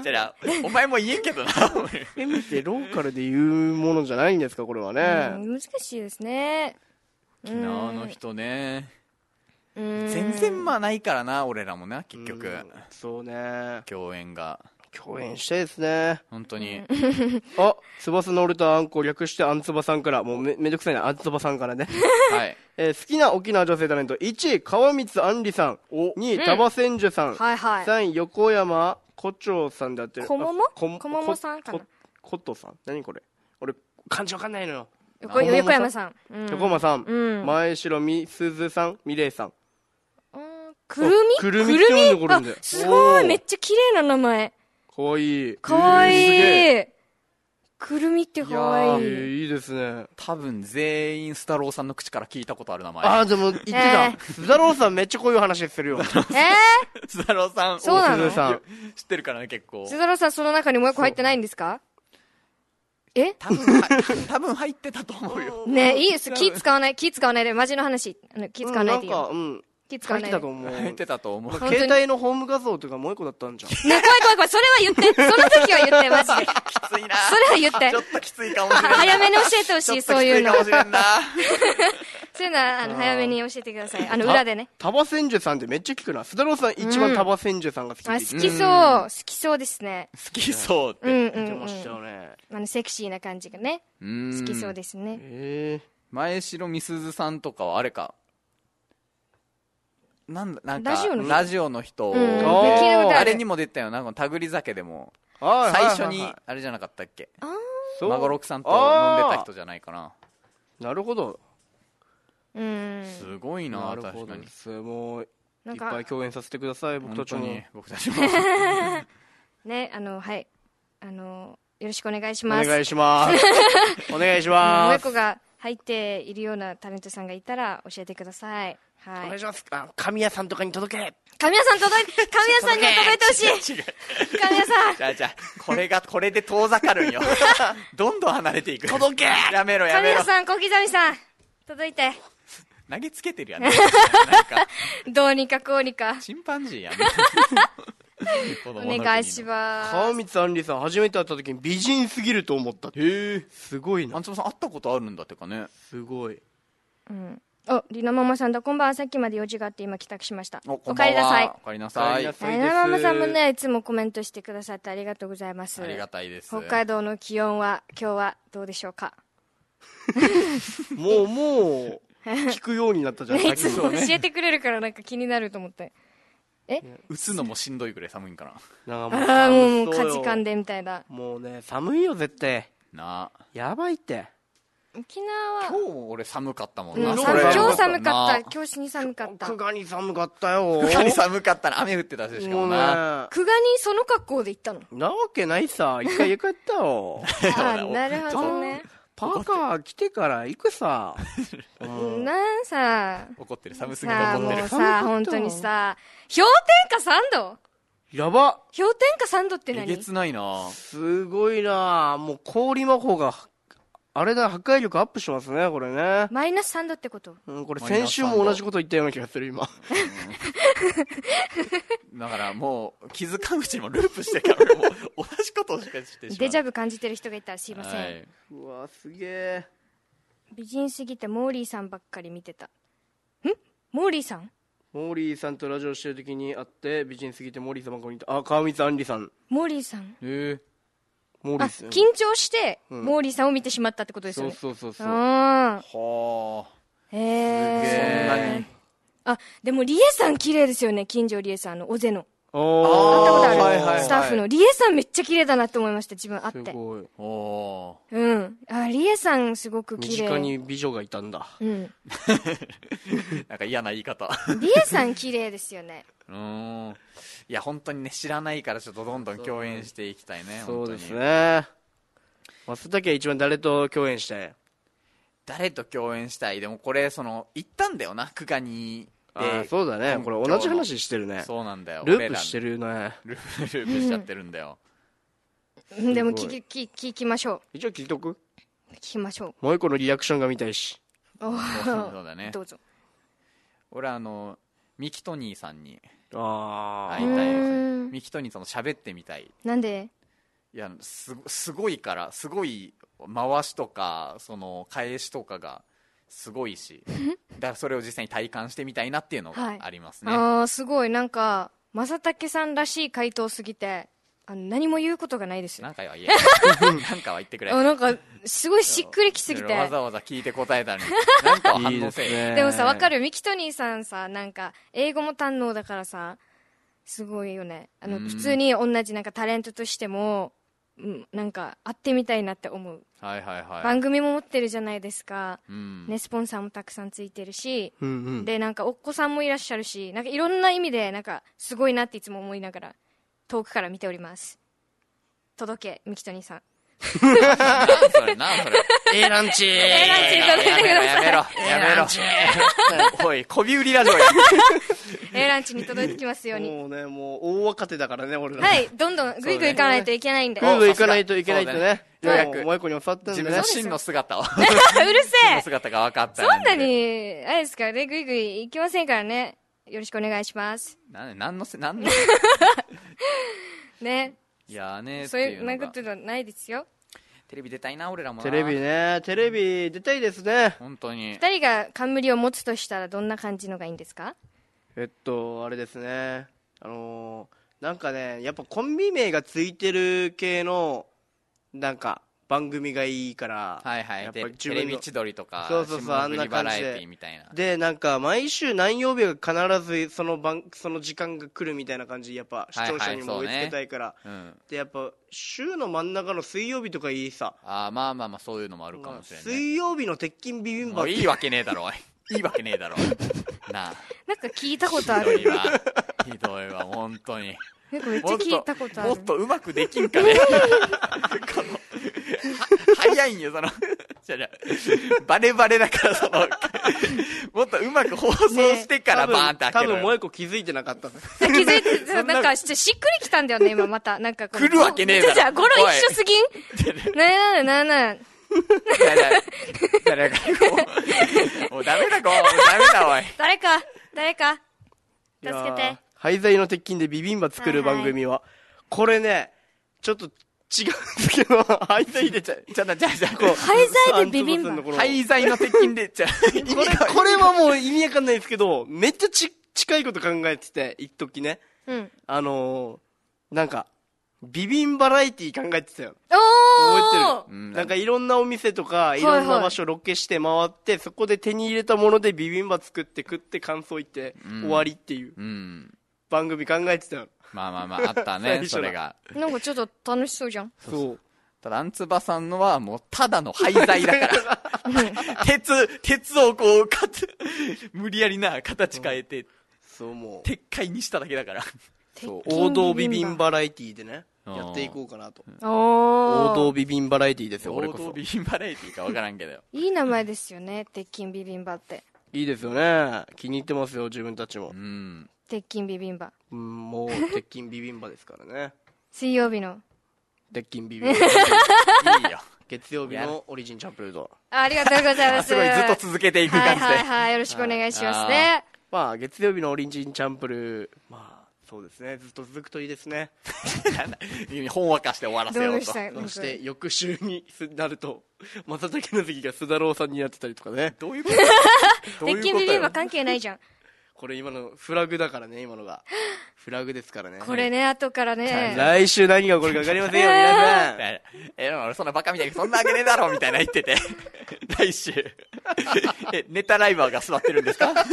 じゃあお前も言えんけどな。 せめてローカルで言うものじゃないんですか、これはね。 難しいですね。 沖縄の人ね。全然ないからな、俺らもな、結局。 そうね。 共演したいですね。 本当に。 翼のオルタアンコ略してアンツバさんから、もうめんどくさいな、アンツバさんからね。 はい。 好きな沖縄女性タレント、1位、川光杏里さん。2位、多葉千寿さん。3位、横山胡蝶さんであってる。 小桃さんかな。 コットさん。何これ。俺、漢字わかんないのよ。 横山さん。 横山さん。前城みすずさん。みれいさん。 くるみすごい、めっちゃ綺麗な名前。 かわいい。 くるみってかわいい。 いいですね。 多分全員スタローさんの口から聞いたことある名前。 でも言ってた。スタローさんめっちゃこういう話するよ。 スタローさん。 そうなの？ 知ってるからね、結構。 スタローさんその中にもう一個入ってないんですか？ 多分入ってたと思うよ。 ね、いいです。気使わないで、マジの話。気使わないでいいよ。 入ってたと思う。 入ってたと思う。 携帯のホーム画像とかもう一個だったんじゃん。 ね、怖い。それは言って。その時は言って、マジで。 きついな。 それは言って。 ちょっときついかもしれない。 早めに教えてほしい、そういうの。 ちょっときついかもしれんな。 そういうのは、早めに教えてください。裏でね。 多葉千寿さんってめっちゃ聞くな。須田郎さん一番多葉千寿さんが好き。 好きそうですね。 好きそうって。 言ってましたよね。 セクシーな感じがね。好きそうですね。 前城みすずさんとかはあれか。なんかラジオの人、あれにも出たよな、たぐり酒でも最初にあれじゃなかったっけ、まごろくさんと飲んでた人じゃないかな。 なるほど。 すごいな、確かに。 もういっぱい共演させてください、僕たちも。 ね、はい、よろしくお願いします。 お願いします。お願いします。 もう一個が入っているようなタレントさんがいたら教えてください。 お願いします。神谷さんとかに届け。 神谷さんには届いてほしい。神谷さん。じゃあ、これで遠ざかるんよ。どんどん離れていく。 届け。 やめろ。 神谷さん、小刻みさん、届いて。 投げつけてるやん。 どうにかこうにか。 チンパンジーやん。 お願いします。 川光杏里さん初めて会った時に美人すぎると思った。へえ、すごいな。 あんつばさん会ったことあるんだってかね。 すごい。 りなママさんだ、こんばんは。さっきまで用事があって今帰宅しました。お帰りなさい。 お帰りなさい。 りなママさんもね、いつもコメントしてくださってありがとうございます。 ありがたいです。 北海道の気温は今日はどうでしょうか。 もう聞くようになったじゃん。 いつも教えてくれるからなんか気になると思って。 打つのもしんどいぐらい寒いんかな。 もう火事かんでみたいな。 もうね、寒いよ絶対。やばいって。 沖縄は今日俺寒かったもんな。 今日寒かった。今日死に寒かった。 久我に寒かったよ。 久我に寒かったな。雨降ってたし、しかもな。 久我にその格好で行ったの？ なわけないさ。一回家帰ったよ。 なるほどね。 パーカー着てから行くさ。 なんさ。 怒ってる。寒すぎて怒ってる。 もうさ、本当にさ。氷点下3度？ やば。 氷点下3度って何？ えげつないな。 すごいな。もう氷魔法があれだ、破壊力アップしますね、これね。 マイナス3度ってこと？ これ先週も同じこと言ったような気がする、今。 だからもう気づかんうちにもループしてからもう同じことをしかしてしまう。 デジャブ感じてる人がいたらすいません、はい、 うわすげえ。 美人すぎてモーリーさんばっかり見てた。モーリーさんとラジオしてる時に会って美人すぎてモーリーさんばっかり見て、あ、川光杏里さん。 モーリーさんモーリーさん、 緊張して、モーリーさんを見てしまったってことですよね。 そうはあ、 へえ。そんなに。あ、でもリエさん綺麗ですよね。金城リエさんのオゼの。会ったことある、はいはいはい、スタッフのリエさんめっちゃ綺麗だなって思いました。自分会って。すごい。リエさんすごく綺麗。 身近に美女がいたんだ。 なんか嫌な言い方。 リエさん綺麗ですよね。 いや本当にね、知らないからちょっとどんどん共演していきたいね。 そうですね。松崎は一番誰と共演したい？ 誰と共演したい？でもこれ行ったんだよな、久我に。 そうだね、これ同じ話してるね。 そうなんだよ、 ループしてるね。 ループしちゃってるんだよ。 でも聞きましょう。 一応聞いとく？ 聞きましょう。もう一個のリアクションが見たいし。 そうだね。 どうぞ。 俺ミキトニーさんに会いたいですね。ミキトニーさんと喋ってみたい。 なんで？ いや、すごいから、すごい回しとか返しとかがすごいし、だからそれを実際に体感してみたいなっていうのがありますね。 すごい、なんか正竹さんらしい回答すぎて何も言うことがないですよ。 なんかは言えなんかは言ってくれ。 なんかすごいしっくりきすぎてわざわざ聞いて答えたのになんか反応せえ。 でもさ、わかる？ミキトニーさんさ、なんか英語も堪能だからさ、すごいよね。普通に同じなんかタレントとしても、なんか会ってみたいなって思う。 はいはいはい。 番組も持ってるじゃないですか、ね、スポンサーもたくさんついてるし、でなんかお子さんもいらっしゃるし、なんかいろんな意味でなんかすごいなっていつも思いながら遠くから見ております。届け、ミキトニーさん。 それランチ届けてください。 やめろおい、こび売りラジオや。 ランチに届いてきますように。 もうね、もう大若手だからね、俺ら。 はい、どんどんグイグイ行かないといけないんで。 グイグイ行かないといけないとね。 ようやくもう一個に教わったんでね。 自分の真の姿を。うるせえ。 真の姿が分かった。 そんなに、あれですかね、グイグイ行きませんからね。よろしくお願いします。 なんのね。 いやね、 そういうことはないですよ。 テレビ出たいな、俺らもな。 テレビ出たいですね。 本当に。 二人が冠を持つとしたらどんな感じのがいいんですか？ あれですね。なんかね、やっぱコンビ名がついてる系のなんか番組がいいから、 はいはい、やっぱテレビ千鳥とか、 あんな感じで、なんか毎週何曜日が必ずその時間が来るみたいな感じ、やっぱ視聴者にも追いつけたいから、でやっぱ週の真ん中の水曜日とかいいさ。 まあそういうのもあるかもしれない。 水曜日の鉄筋ビビンバ。 いいわけねえだろ、おい。いいわけねえだろ。なあ。 なんか聞いたことある。 ひどいわ、本当に。 めっちゃ聞いたことある。 もっとうまくできんかね。早いんよ、バレバレだからもっとうまく放送してからバーンって開ける。 多分もう一個気づいてなかった。 気づいて、なんかしっくりきたんだよね、今また。なんか来るわけねえだろ。 じゃあ、語呂一緒すぎん？なもうダメだ、ダメだ、おい。 誰か、助けて。 廃材の鉄筋でビビンバ作る番組は、これね、ちょっと違うんですけど、廃材でじゃ廃材でビビンバ。 廃材の鉄筋でこれはもう意味わかんないですけど、めっちゃ近いこと考えてて、一時ね。なんか、ビビンバラエティ考えてたよ。覚えてる？なんかいろんなお店とか、いろんな場所ロケして回って、そこで手に入れたものでビビンバ作って食って感想言って終わりっていう番組考えてたよ。 まあ、あったね、それが。 なんかちょっと楽しそうじゃん。 そう。 ただ、アンツバさんのはもうただの廃材だから。鉄を無理やりな形変えて、鉄塊にしただけだから。 王道ビビンバラエティでね、やっていこうかなと。王道ビビンバラエティですよ、俺こそ。 王道ビビンバラエティか分からんけど。 いい名前ですよね、鉄筋ビビンバって。 いいですよね。気に入ってますよ、自分たちも。 鉄筋ビビンバ。 もう鉄筋ビビンバですからね。 水曜日の。 鉄筋ビビいいよ月曜日のオリジンチャンプルード。 ありがとうございます。 すごいずっと続けていく感じで。 はいはいはい、よろしくお願いしますね。 まあ、月曜日のオリジンチャンプルー、まあ、そうですね。ずっと続くといいですね。 ほんわかして終わらせようと。 そして翌週になると、正竹の関が須田郎さんになってたりとかね。 どういうこと鉄筋ビビは関係ないじゃん。 これ今のフラグだからね、今のが。フラグですからね。 これね、後からね。 来週何が起こるか分かりませんよ、皆さん。俺そんなバカみたいにそんなわけねえだろみたいな言ってて。来週。ネタライバーが座ってるんですか？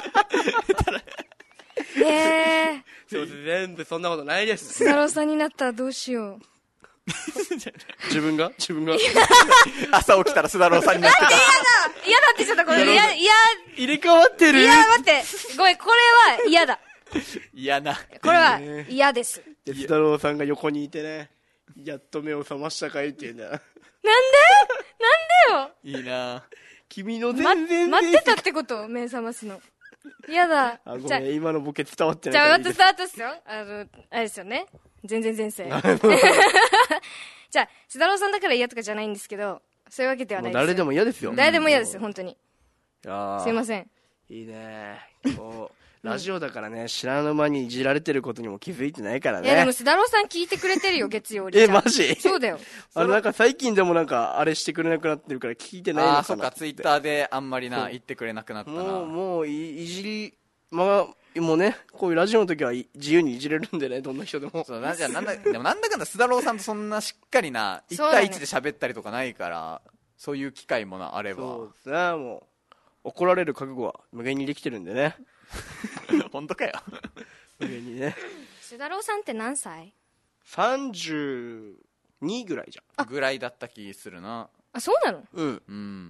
ねえ。 全部そんなことないです。 須田郎さんになったらどうしよう。 自分が朝起きたら須田郎さんになってた。 嫌だって言っちゃった、これ。 入れ替わってる。 いや、待って。ごめん、これは嫌だ。 嫌な。 これは嫌です。 須田郎さんが横にいてね、やっと目を覚ましたかいって言うんだ。なんでよ。 いいな。 君の全然待ってたってこと、目覚ますの。嫌だ。 ごめん、今のボケ伝わってない。 じゃあ、伝わったっすよ。あれですよね。全然前世。じゃあ、須田郎さんだから嫌とかじゃないんですけど、そういうわけではないですよ。 誰でも嫌ですよ。 誰でも嫌ですよ、本当に。すいません。 いいね。ラジオだからね、知らぬ間にいじられてることにも気づいてないからね。 でも須田郎さん聞いてくれてるよ、月曜日。 マジ？ そうだよ。 なんか最近でもなんか、あれしてくれなくなってるから聞いてないのかな。 そっか、ツイッターであんまり言ってくれなくなったな。 もういじり、もうね、こういうラジオの時は自由にいじれるんでね、どんな人でも。 でもなんだかんだ須田郎さんとそんなしっかりな、1対1で喋ったりとかないから、そういう機会もあれば。 そうですね、もう、怒られる覚悟は無限にできてるんでね。 本当かよ。 無限にね。 須田郎さんって何歳？ 32ぐらいじゃん。 ぐらいだった気するな。 あ、そうなの？ うん。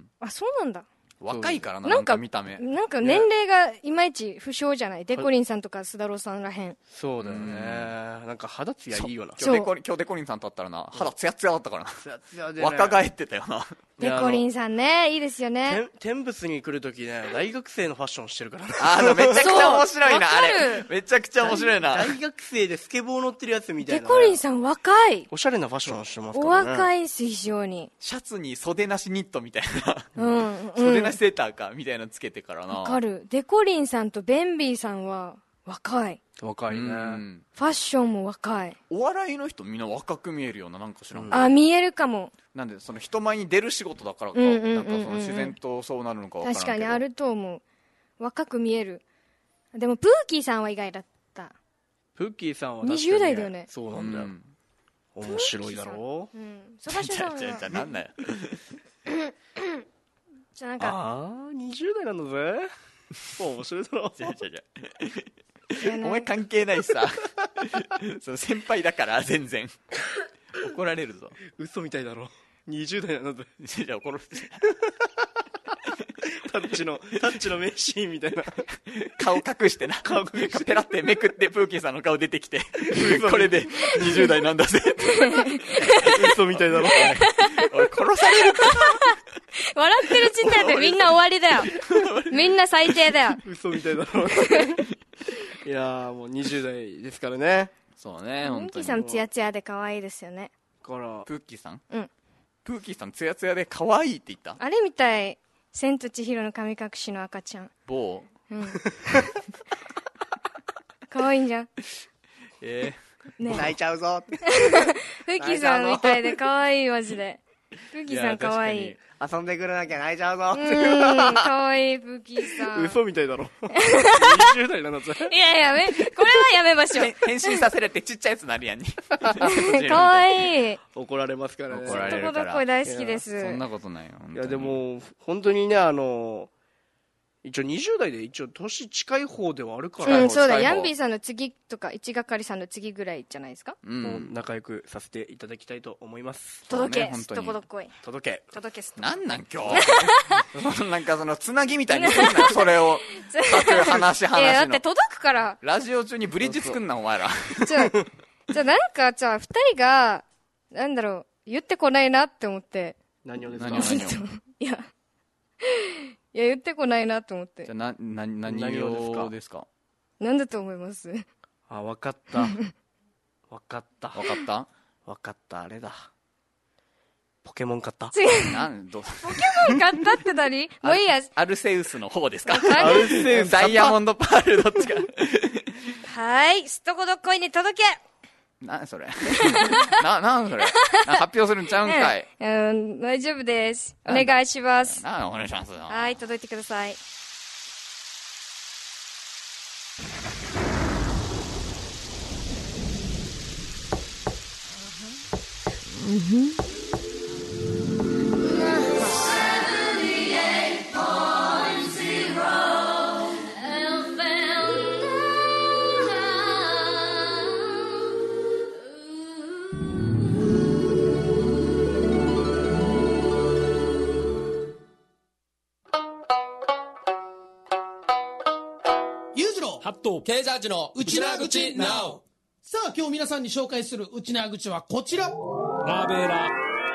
あ、そうなんだ。 若いからな、なんか見た目。 なんか年齢がいまいち不詳じゃない？デコリンさんとか須田郎さんらへん。 そうだよね。なんか肌ツヤいいよな。 今日デコリンさんと会ったらな、肌ツヤツヤだったからな。 ツヤツヤで。 若返ってたよな。 デコリンさんね、いいですよね。 天仏に来るときね、大学生のファッションしてるからな。めちゃくちゃ面白いな、あれ。めちゃくちゃ面白いな。 大学生でスケボー乗ってるやつみたいな。 デコリンさん若い。 おしゃれなファッションしてますからね。 お若いです、非常に。 シャツに袖なしニットみたいな。袖なしセーターか、みたいなのつけてからな。 わかる。デコリンさんとベンビーさんは若い。 若いね。ファッションも若い。 お笑いの人みんな若く見えるような、なんか知らん。 見えるかも。 なんで、その人前に出る仕事だからか、なんかその自然とそうなるのかわからんけど。 確かにあると思う。若く見える。でも、プーキーさんは意外だった。 プーキーさんは確かに、 20代だよね。 そうなんだよ。面白いだろう。 そばしさんは。 じゃあなんだよ。 じゃあなんか。 20代なんだぜ。面白いだろ。 お前関係ないしさ。その先輩だから全然。怒られるぞ。 嘘みたいだろ。20代なんだぜ。 じゃあ怒る。 タッチの名シーンみたいな。 顔隠してな。顔隠して。ペラってめくってプーキーさんの顔出てきて。これで20代なんだぜ。 嘘みたいだろ。 おい、殺されるか。 笑ってる時点でみんな終わりだよ。みんな最低だよ。 嘘みたいだろ。いやー、もう20代ですからね。 そうね、本当に。 プーキーさんツヤツヤで可愛いですよね。 プーキーさん？ うん。 プーキーさんツヤツヤで可愛いって言った？ あれみたい。千と千尋の神隠しの赤ちゃん。 某？ うん。可愛いんじゃん。 ね、泣いちゃうぞ。 プーキーさんみたいで可愛いマジで。プーキーさん可愛い。 遊んでくれなきゃ泣いちゃうぞ。 可愛いプーキーさん。 嘘みたいだろ。20代なんだぜ。 いやこれはやめましょう。 変身させるってちっちゃいやつなるやんに。 可愛い。 怒られますからね。 怒られるから。 男の子大好きです。 そんなことないよ。 いやでも本当にね一応20代で一応年近い方ではあるから。 そうだ。ヤンビーさんの次とか一係さんの次ぐらいじゃないですか。 もう仲良くさせていただきたいと思います。 届け。どこどこい。 届け。 なんなん今日。なんかそのつなぎみたいにすんなよ。それを。話の。 だって届くから。 ラジオ中にブリッジ作んなお前ら。 じゃあなんか二人がなんだろう言ってこないなって思って。 何をですか。 いや言ってこないなと思って。 じゃあ何をですか。 なんだと思います？ わかった。わかった。 わかった、あれだ。ポケモン買った。 違う。ポケモン買ったって何？もういいや。 アルセウスの方ですか？ アルセウス。 ダイヤモンドパールどっちか。 はい、すっとこどっこいに届け。 なんそれ。なんそれ。発表するんちゃうんかい。 大丈夫です。お願いします。 お願いします。 はい、届いてください。 ケイジャージの内縄口 NOW。 さあ今日皆さんに紹介する内縄口はこちら。 ナベラ。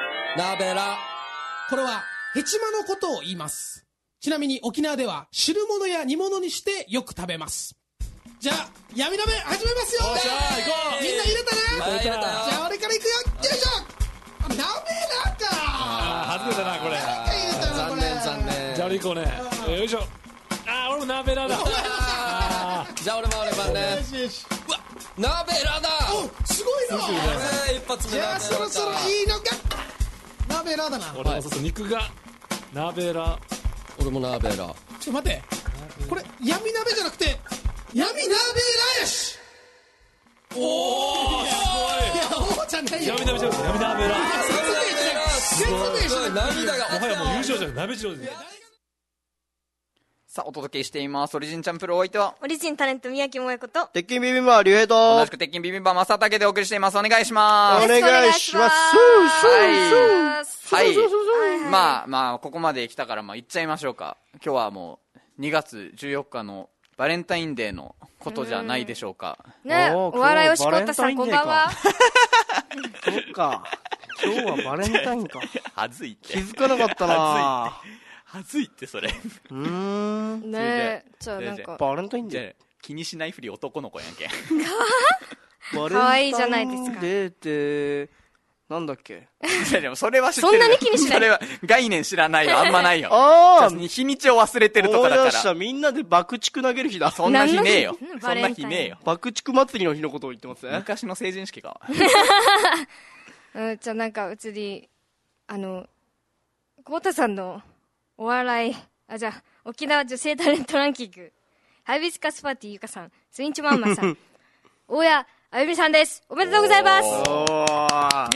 これはヘチマのことを言います。ちなみに沖縄では汁物や煮物にしてよく食べます。じゃあ闇鍋始めますよ。 よっしゃー、行こう。 みんな入れたな。 入れたよ。 じゃあ俺から行くよ。よいしょ。鍋なんか外れたなこれ。 入れたなこれ。 残念。 じゃあ俺行こうね。よいしょ。俺もナベラだ。 じゃあ俺もね。うわ、ナベラだ。 お、すごいな。 一発目。 じゃあそろそろいいのか。ナベラだな。 俺もそうそう、肉がナベラ。 俺もナベラ。 ちょっと待って、これ闇鍋じゃなくて闇鍋ライス。おお、いやおじゃないよ。 闇鍋じゃなくて闇鍋ラ。 説明しない。 涙が。 もはやもう優勝じゃない、鍋上手。 さあ、お届けしています。オリジンチャンプルお相手はオリジンタレント宮城萌子と鉄筋ビビンバ竜兵と同じく鉄筋ビビンバ正竹でお送りしています。お願いします。 お願いします。 はい。まあここまで来たから行っちゃいましょうか。今日はもう2月14日のバレンタインデーのことじゃないでしょうか。 ね、お笑いおしこったさんこんばんは。 そっか。今日はバレンタインか。 はずいって。 気づかなかったな。 はずいってそれ。 ねえ、じゃあなんかバレンタインデー気にしないふり男の子やんけ。 可愛いじゃないですか。 デーってなんだっけ。 でもそれは知ってる。 そんなに気にしない。 それは概念知らないよ。あんまないよ。日にちを忘れてるとかだから。 みんなで爆竹投げる日だ。 そんな日ねえよ。そんな日ねえよ。 爆竹祭りの日のことを言ってますね。 昔の成人式か。 じゃあなんかうつり久保田さんのお笑い、じゃあ沖縄女性タレントランキング、ハイビスカスパーティーゆかさん、スインチマンマンさん、大谷あゆみさんです。おめでとうございます。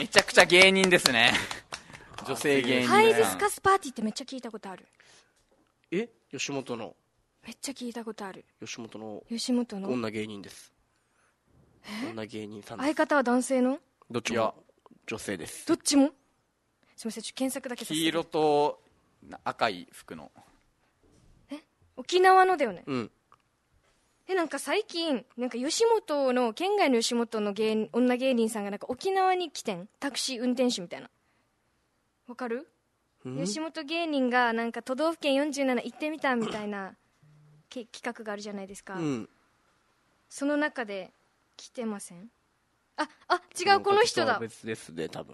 めちゃくちゃ芸人ですね。女性芸人。 ハイビスカスパーティーってめっちゃ聞いたことある。 吉本の。 めっちゃ聞いたことある。 吉本の女芸人です。女芸人さんです。 相方は男性の？ どっちも女性です。 どっちも？すみません、検索だけさせて。 黄色と赤い服の。 沖縄のだよね。 うん。 なんか最近なんか吉本の県外の吉本の女芸人さんがなんか沖縄に来てん、タクシー運転手みたいな。わかる？吉本芸人がなんか都道府県47行ってみたみたいな企画があるじゃないですか。その中で来てません？違う、この人だ。 別ですね、多分。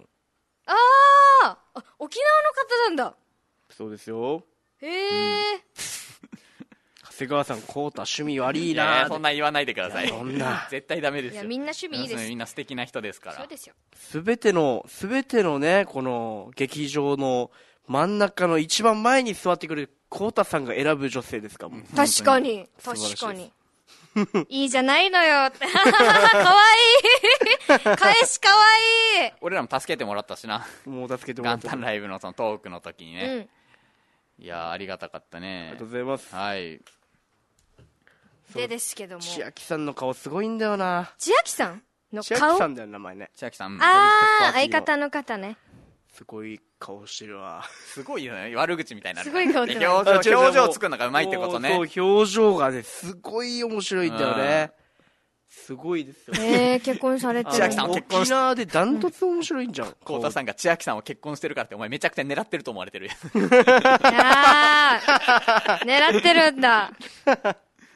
沖縄の方なんだ。 そうですよ。 へえ。 長谷川さん、コータ趣味悪いな。 そんな言わないでください。 そんな絶対ダメですよ。 いや、みんな趣味いいです。 みんな素敵な人ですから。 そうですよ。 すべてのね、この劇場の真ん中の一番前に座ってくるコータさんが選ぶ女性ですかも。 確かにいいじゃないのよって。かわいい。返しかわいい。 俺らも助けてもらったしな。 もう助けてもらった。 元旦ライブのそのトークの時にね。いや、ありがたかったね。 ありがとうございます。 はい。 ですけども、 千秋さんの顔すごいんだよな。 千秋さんの顔。 千秋さんだよ、名前ね。 千秋さん。 相方の方ね。 すごい顔してるわ。 すごいよね。悪口みたいになる。 すごい顔してる。 表情作るのがうまいってことね。 そう、表情がね、すごい面白いんだよね。すごいですよ。 結婚されてる。 千秋さん結婚沖縄でダントツ面白いんじゃん。 コウタさんが千秋さんを結婚してるからってお前めちゃくちゃ狙ってると思われてる。 狙ってるんだ。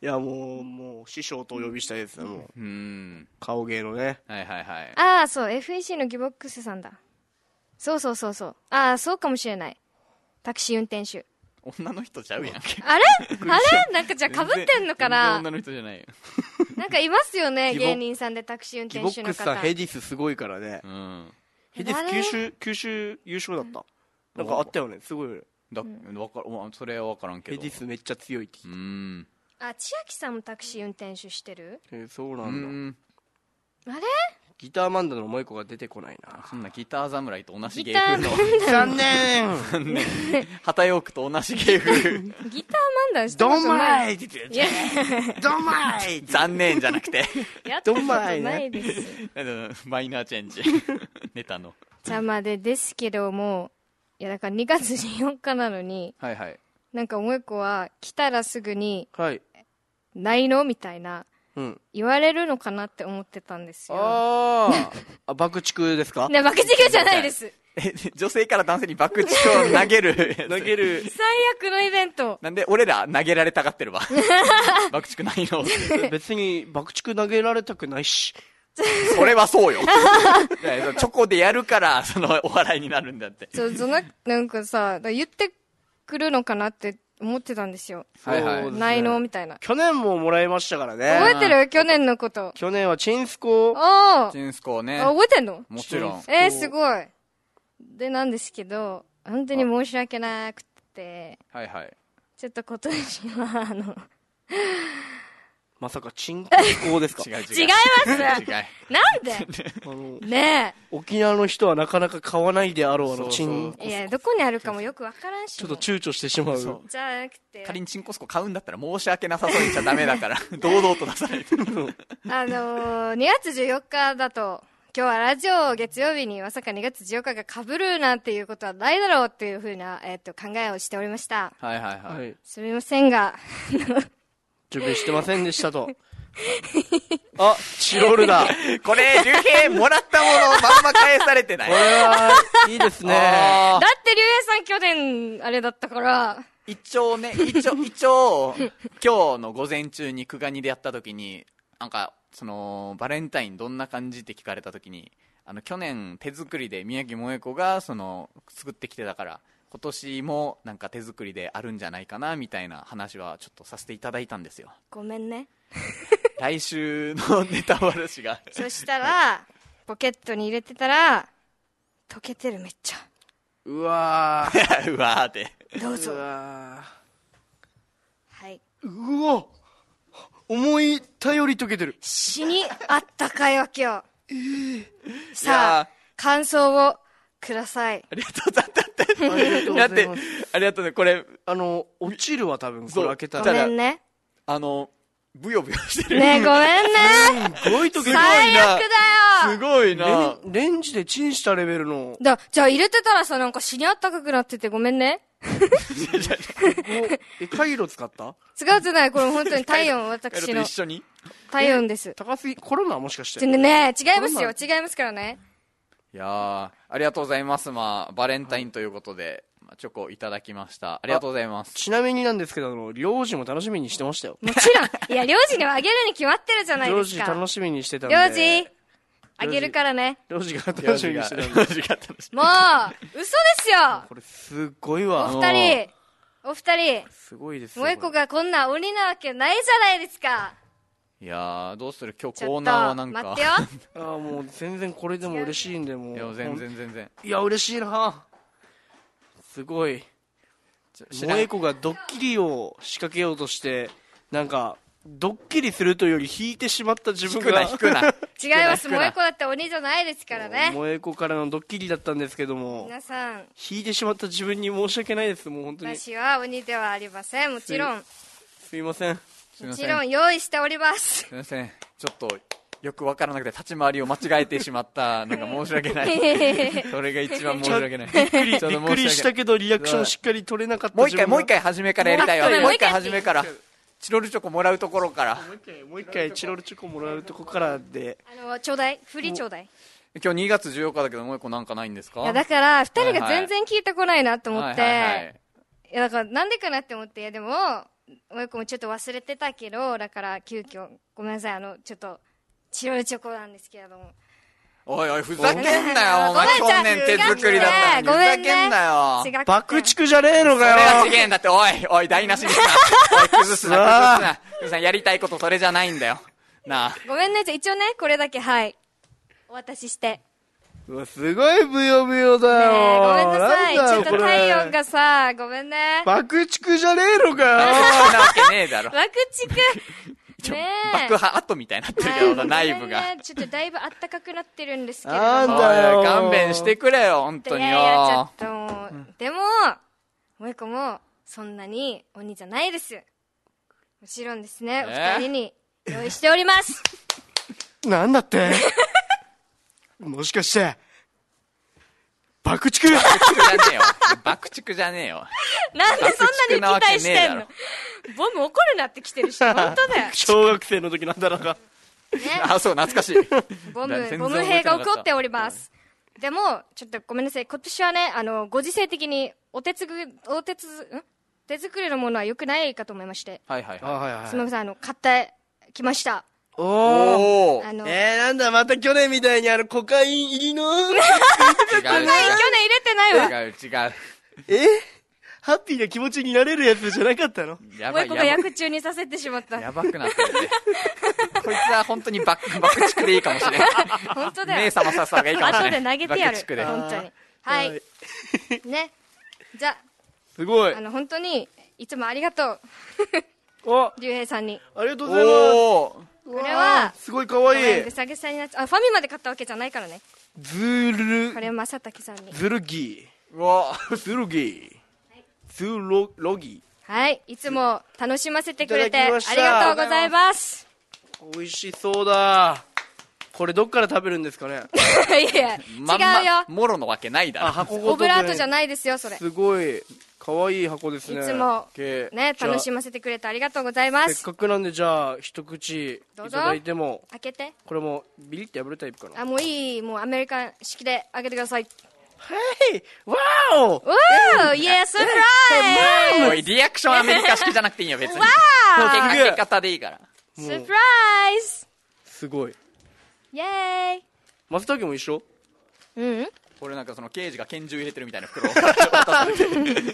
いやもう師匠とお呼びしたいですよ、もう。顔芸のね。 はいはいはい。 ああ、そう、FEC のギボックスさんだ。そう。ああ、そうかもしれない。タクシー運転手。 女の人ちゃうやんけ。 あれなんかじゃあ被ってんのかな。 女の人じゃないよ。 なんかいますよね、芸人さんでタクシー運転手の方。 ギボックスさんヘディスすごいからね。ヘディス九州優勝だった。なんかあったよね、すごい。 それは分からんけど。 ヘディスめっちゃ強いって言って。あ、千秋さんもタクシー運転手してる？ そうなんだ。あれ？ ギターマンダの萌子が出てこないな。 そんなギター侍と同じ芸風の。 残念。 旗ヨークと同じ芸風。 ギターマンダしたことない。 ドンマイって言ってる。ドンマイ。 残念じゃなくて。 やったことないです。 マイナーチェンジ。ネタの。 じゃあまあですけども、いやだから2月14日なのに、 はいはい。 なんか萌子は来たらすぐに、 はい。 ないのみたいな。言われるのかなって思ってたんですよ。 爆竹ですか？ ね、爆竹じゃないです。 女性から男性に爆竹を投げる。 最悪のイベント。 なんで俺ら投げられたがってるわ。爆竹ないの？ 別に爆竹投げられたくないし。 それはそうよ。チョコでやるからそのお笑いになるんだって。 なんかさ、言ってくるのかなって思ってたんですよ。 はいはい。 ないのみたいな。 去年ももらいましたからね。 覚えてる？去年のこと。 去年はチンスコ。 チンスコね。 覚えてんの？ もちろん。 すごい。で、なんですけど、本当に申し訳なくて。 はいはい。 ちょっと今年は、 まさかチンコですか？ 違いますなんでねえ。 沖縄の人はなかなか買わないであろうチンコ。 いや、どこにあるかもよくわからんし。 ちょっと躊躇してしまう。 じゃなくて。 仮にチンコスコ買うんだったら申し訳なさそうに言っちゃダメだから、堂々と出さないと。 2月14日だと、今日はラジオ月曜日にまさか2月14日が被るなんていうことはないだろうっていうふうな、考えをしておりました。 はいはいはい。 すみませんが。 準備してませんでしたと。あ、チロルだ。 これ、竜兵もらったものをまんま返されてない。 これはいいですね。 だって竜兵さん去年、あれだったから。 一応、今日の午前中に久我にでやった時に、なんか、バレンタインどんな感じって聞かれた時に、去年手作りで宮城萌子が、作ってきてたから、今年もなんか手作りであるんじゃないかなみたいな話はちょっとさせていただいたんですよ。 ごめんね。 来週のネタ話が。 そしたらポケットに入れてたら溶けてる、めっちゃ。 うわーうわーってどうぞ。 はい。 うわ、思いたより溶けてる。 死にあったかいわけよ。さあ感想をください。 ありがとうございます。ありがとうね。これ落ちるわ多分これ開けたら。 ごめんね。 ブヨブヨしてる。 ね、ごめんね。 すごい溶けてる。 最悪だよ。 すごいな。 レンジでチンしたレベルの。 じゃあ入れてたらさ、なんか死にあったかくなっててごめんね。 カイロ使った？ 違うじゃない、これ本当に体温、私の。 一緒に体温です。 高すぎ、コロナもしかして。 ね、違いますよ。違いますからね。 いやー、ありがとうございます。バレンタインということで、チョコいただきました。ありがとうございます。 ちなみになんですけど、領事も楽しみにしてましたよ。 もちろん。いや、領事にはあげるに決まってるじゃないですか。 領事楽しみにしてたんで。 領事あげるからね。 領事が楽しみにしてたんで。 領事が楽しみ。 もう、嘘ですよ。 これすっごいわ。 お二人。 すごいですよ。萌子がこんな鬼なわけないじゃないですか。 いやー、どうする今日コーナーはなんか。 待ってよ。 ああ、もう全然これでも嬉しいんで、もう。 いや、全然。 いや、嬉しいな。すごい。萌子がドッキリを仕掛けようとして、なんか、ドッキリするというより引いてしまった自分が。 引くな。 違います。萌子だって鬼じゃないですからね。 萌子からのドッキリだったんですけども。 皆さん。 引いてしまった自分に申し訳ないです、もう本当に。 私は鬼ではありません。もちろん。 すいません。 もちろん用意しております。 すいません。ちょっと、よくわからなくて立ち回りを間違えてしまったのが申し訳ない。それが一番申し訳ない。 びっくりしたけどリアクションしっかり取れなかった。 もう一回初めからやりたいわ。もう一回初めから。チロルチョコもらうところから。 もう一回チロルチョコもらうとこからで。 ちょうだい。振りちょうだい。 今日2月14日だけどもう一個なんかないんですか？ いやだから2人が全然聞いてこないなと思って。いやだからなんでかなって思って。いやでももう一個もちょっと忘れてたけど、だから急遽ごめんなさい、ちょっとチロルチョコなんですけれども。 おいおい、ふざけんなよ、お前。去年手作りだったのに。ふざけんなよ。 爆竹じゃねえのかよ。 それは違えんだって、おい、おい、台無しにすな。おい、崩すな。やりたいことそれじゃないんだよ。なあ。 ごめんね、一応ね、これだけ、はい。お渡しして。 うわ、すごいブヨブヨだよ。 ごめんなさい。ちょっと体温がさ、ごめんね。 爆竹じゃねえのかよ。 そんなわけねえだろ。 爆竹。ね爆破跡みたいになってるけど、内部が。 ちょっとだいぶあったかくなってるんですけれども。 なんだよ。 勘弁してくれよ、本当によ。 いやちょっともう。でも、もう一個も、そんなに鬼じゃないです。もちろんですね、お二人に用意しております。 なんだってもしかして、爆竹爆竹じゃねえよ。爆竹じゃねえよ。 なんでそんなに期待してんの？ボム怒るなって来てるし、本当だよ。 小学生の時なんだろうか。 あ、そう、懐かしい。 ボム兵が起こっております。でも、ちょっとごめんなさい。今年はね、ご時世的に手作りのものは良くないかと思いまして。 はいはいはい。 すみません、買ってきました。 おー。なんだ、また去年みたいにコカイン入りのコカイン去年入れてないわ。 違う。 ハッピーな気持ちになれるやつじゃなかったの？ もう一個が薬中にさせてしまった。 やばくなってるね。こいつは本当に爆竹でいいかもしれない。 本当だよ。 目覚まさせた方がいいかもしれない。 後で投げてやる。本当に。はい。ね。じゃすごい。 本当に、いつもありがとう。竜兵さんに。 ありがとうございます。 これは、 すごいかわいい。 ぐさぐさになっちゃう。ファミマで買ったわけじゃないからね。 ズル。 これは正滝さんに。 ズルギー。うわズルギー。ズロギー。はい。いつも楽しませてくれてありがとうございます。 美味しそうだ。これどっから食べるんですかね？ いや、違うよ。 もろのわけないだろ。 箱ごと。 オブラートじゃないですよ、それ。 すごい。かわいい箱ですね。 いつも、ね、楽しませてくれてありがとうございます。 せっかくなんで、じゃあ、一口いただいても。 開けて。 これも、ビリって破るタイプかな。 あ、もういい。もうアメリカ式で開けてください。 はい、わーおイエースプライズ。 おい、リアクションアメリカ式じゃなくていいよ、別に。 わー開け方でいいから。 サプライズ。 すごい。 イエーイ。 松茸も一緒？ うん。 これなんかその刑事が拳銃入れてるみたいな袋を渡されて。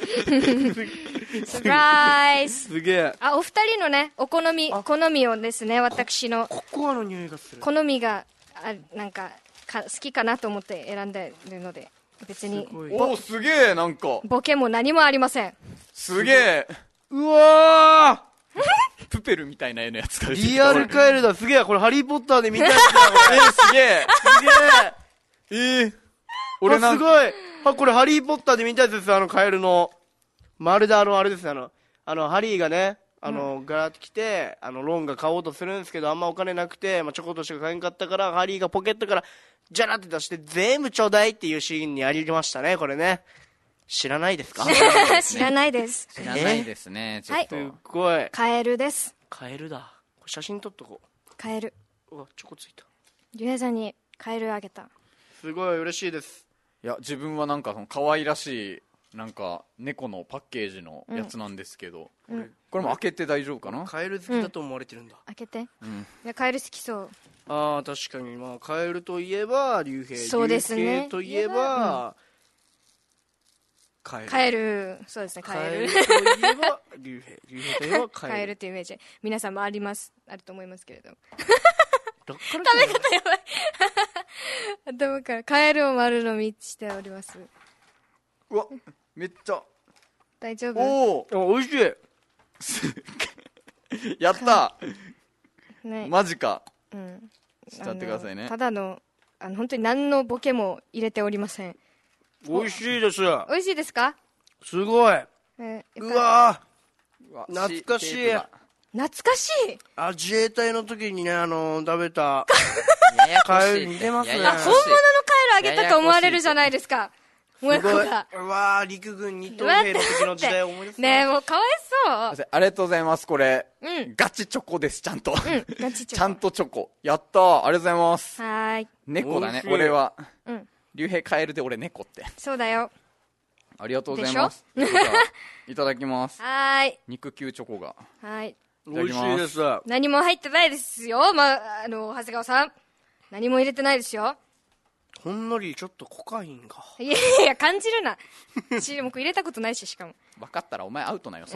サプライズ。 すげえ。 あ、お二人のね、好みをですね、私の。 ココアの匂いがする。 好みが、なんか、好きかなと思って選んでるので、別に。 おー、すげえ、なんか。 ボケも何もありません。 すげえ。 うわープペルみたいな絵のやつがリアルカエルだ。すげえ。これハリーポッターで見たやつだ。 すげえ。 すげえ。俺すごい。これハリーポッターで見たやつです。カエルの。まるであれです。ハリーがね、ガーって来て、ロンが買おうとするんですけど、あんまお金なくて、ちょこっとしか買えんかったから、ハリーがポケットから、じゃらって出して、全部ちょうだいっていうシーンにありましたね、これね。知らないですか？ 知らないです。 知らないですね、ちょっと。 すっごい。 カエルです。 カエルだ。これ写真撮っとこう。 カエル。 うわ、チョコついた。 リュウヘイさんにカエルあげた。 すごい嬉しいです。 いや、自分はなんか可愛らしいなんか猫のパッケージのやつなんですけど、これも開けて大丈夫かな？ カエル好きだと思われてるんだ。 開けて。いや、カエル好きそう。 ああ、確かに。カエルといえば竜兵。 そうですね。 竜兵といえばカエル。そうですね、カエル。 カエルといえば竜兵。竜兵といえばカエル。 カエルっていうイメージ皆さんもあると思いますけれども。 食べ方やばい。頭からカエルを丸飲みしております。 うわ、めっちゃ大丈夫？ おいしい。 やったね、 マジか。 うん。 しちゃってくださいね。 ただの本当に何のボケも入れておりません。 美味しいです。 美味しいですか？ すごい。うわー、懐かしい。 懐かしい。 自衛隊の時にね、食べたカエル似てますね。 本物のカエルあげたと思われるじゃないですか。もう一個が。 うわー、陸軍二等兵の時の時代を思い出す。 ねえ、もうかわいそう。 ありがとうございます。これ、ガチチョコです、ちゃんと。 ガチチョコ。 ちゃんとチョコ。やったー、ありがとうございます。 はーい。 猫だね、俺は。竜兵カエルで俺猫って。 そうだよ。 ありがとうございます。いただきます。 はい。 肉球チョコが。 はい。 美味しいです。 何も入ってないですよ。長谷川さん。何も入れてないですよ。 ほんのりちょっとコカインが。 いやいや、感じるな。僕入れたことないし、しかも。 分かったらお前アウトなよ、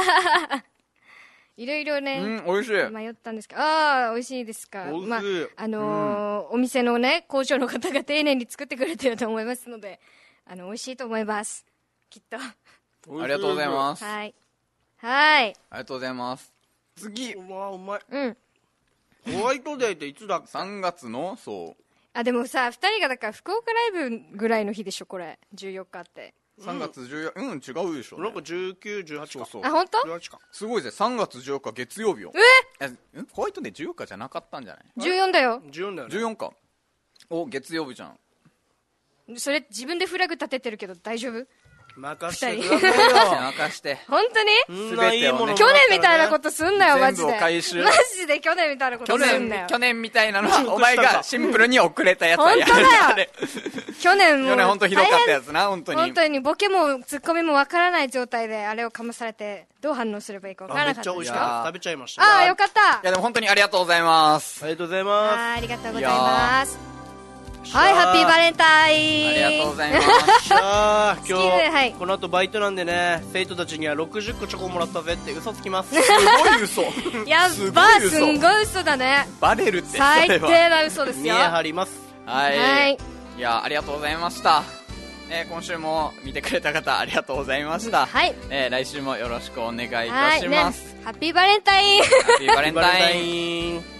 いろいろね、 美味しい。 迷ったんですけど、美味しいですか。お店のね、工場の方が丁寧に作ってくれてると思いますので、美味しいと思います。きっと。 ありがとうございます。 はい。 ありがとうございます。次。 うまい。 うん。 ホワイトデーっていつだっけ？ 3月の、そう。 でもさ、2人がだから福岡ライブぐらいの日でしょ、これ。14日って。 3月14、違うでしょ。 なんか19、18か。 そう。 本当？ すごいぜ、3月14日月曜日よ。ホワイトデー14日じゃなかったんじゃない？ 14だよ。 14だよね。 14か。月曜日じゃん。 それ自分でフラグ立ててるけど大丈夫？ 任してくださいよ。任して。 本当に？全てをね。 去年みたいなことすんなよ、マジで。 全部を回収。 マジで去年みたいなことすんなよ。 去年みたいなのは、お前がシンプルに遅れたやつはやる。本当だよ。去年も。 去年本当ひどかったやつな、本当に。 本当にボケもツッコミもわからない状態であれをかまされて、どう反応すればいいかわからなかった。 めっちゃ美味しかった。食べちゃいました。 よかった。 いやでも本当にありがとうございます。 ありがとうございます。 ありがとうございます。はい、ハッピーバレンタイン。 ありがとうございます。 今日、この後バイトなんでね、生徒たちには60個チョコもらったぜって嘘つきます。 すごい嘘。 やっば、すんごい嘘だね。 バレるって。 最低な嘘ですよ。 見え張ります。 はい。いや、ありがとうございました。今週も見てくれた方ありがとうございました。 はい。 来週もよろしくお願いいたします。 ハッピーバレンタイン。 ハッピーバレンタイン。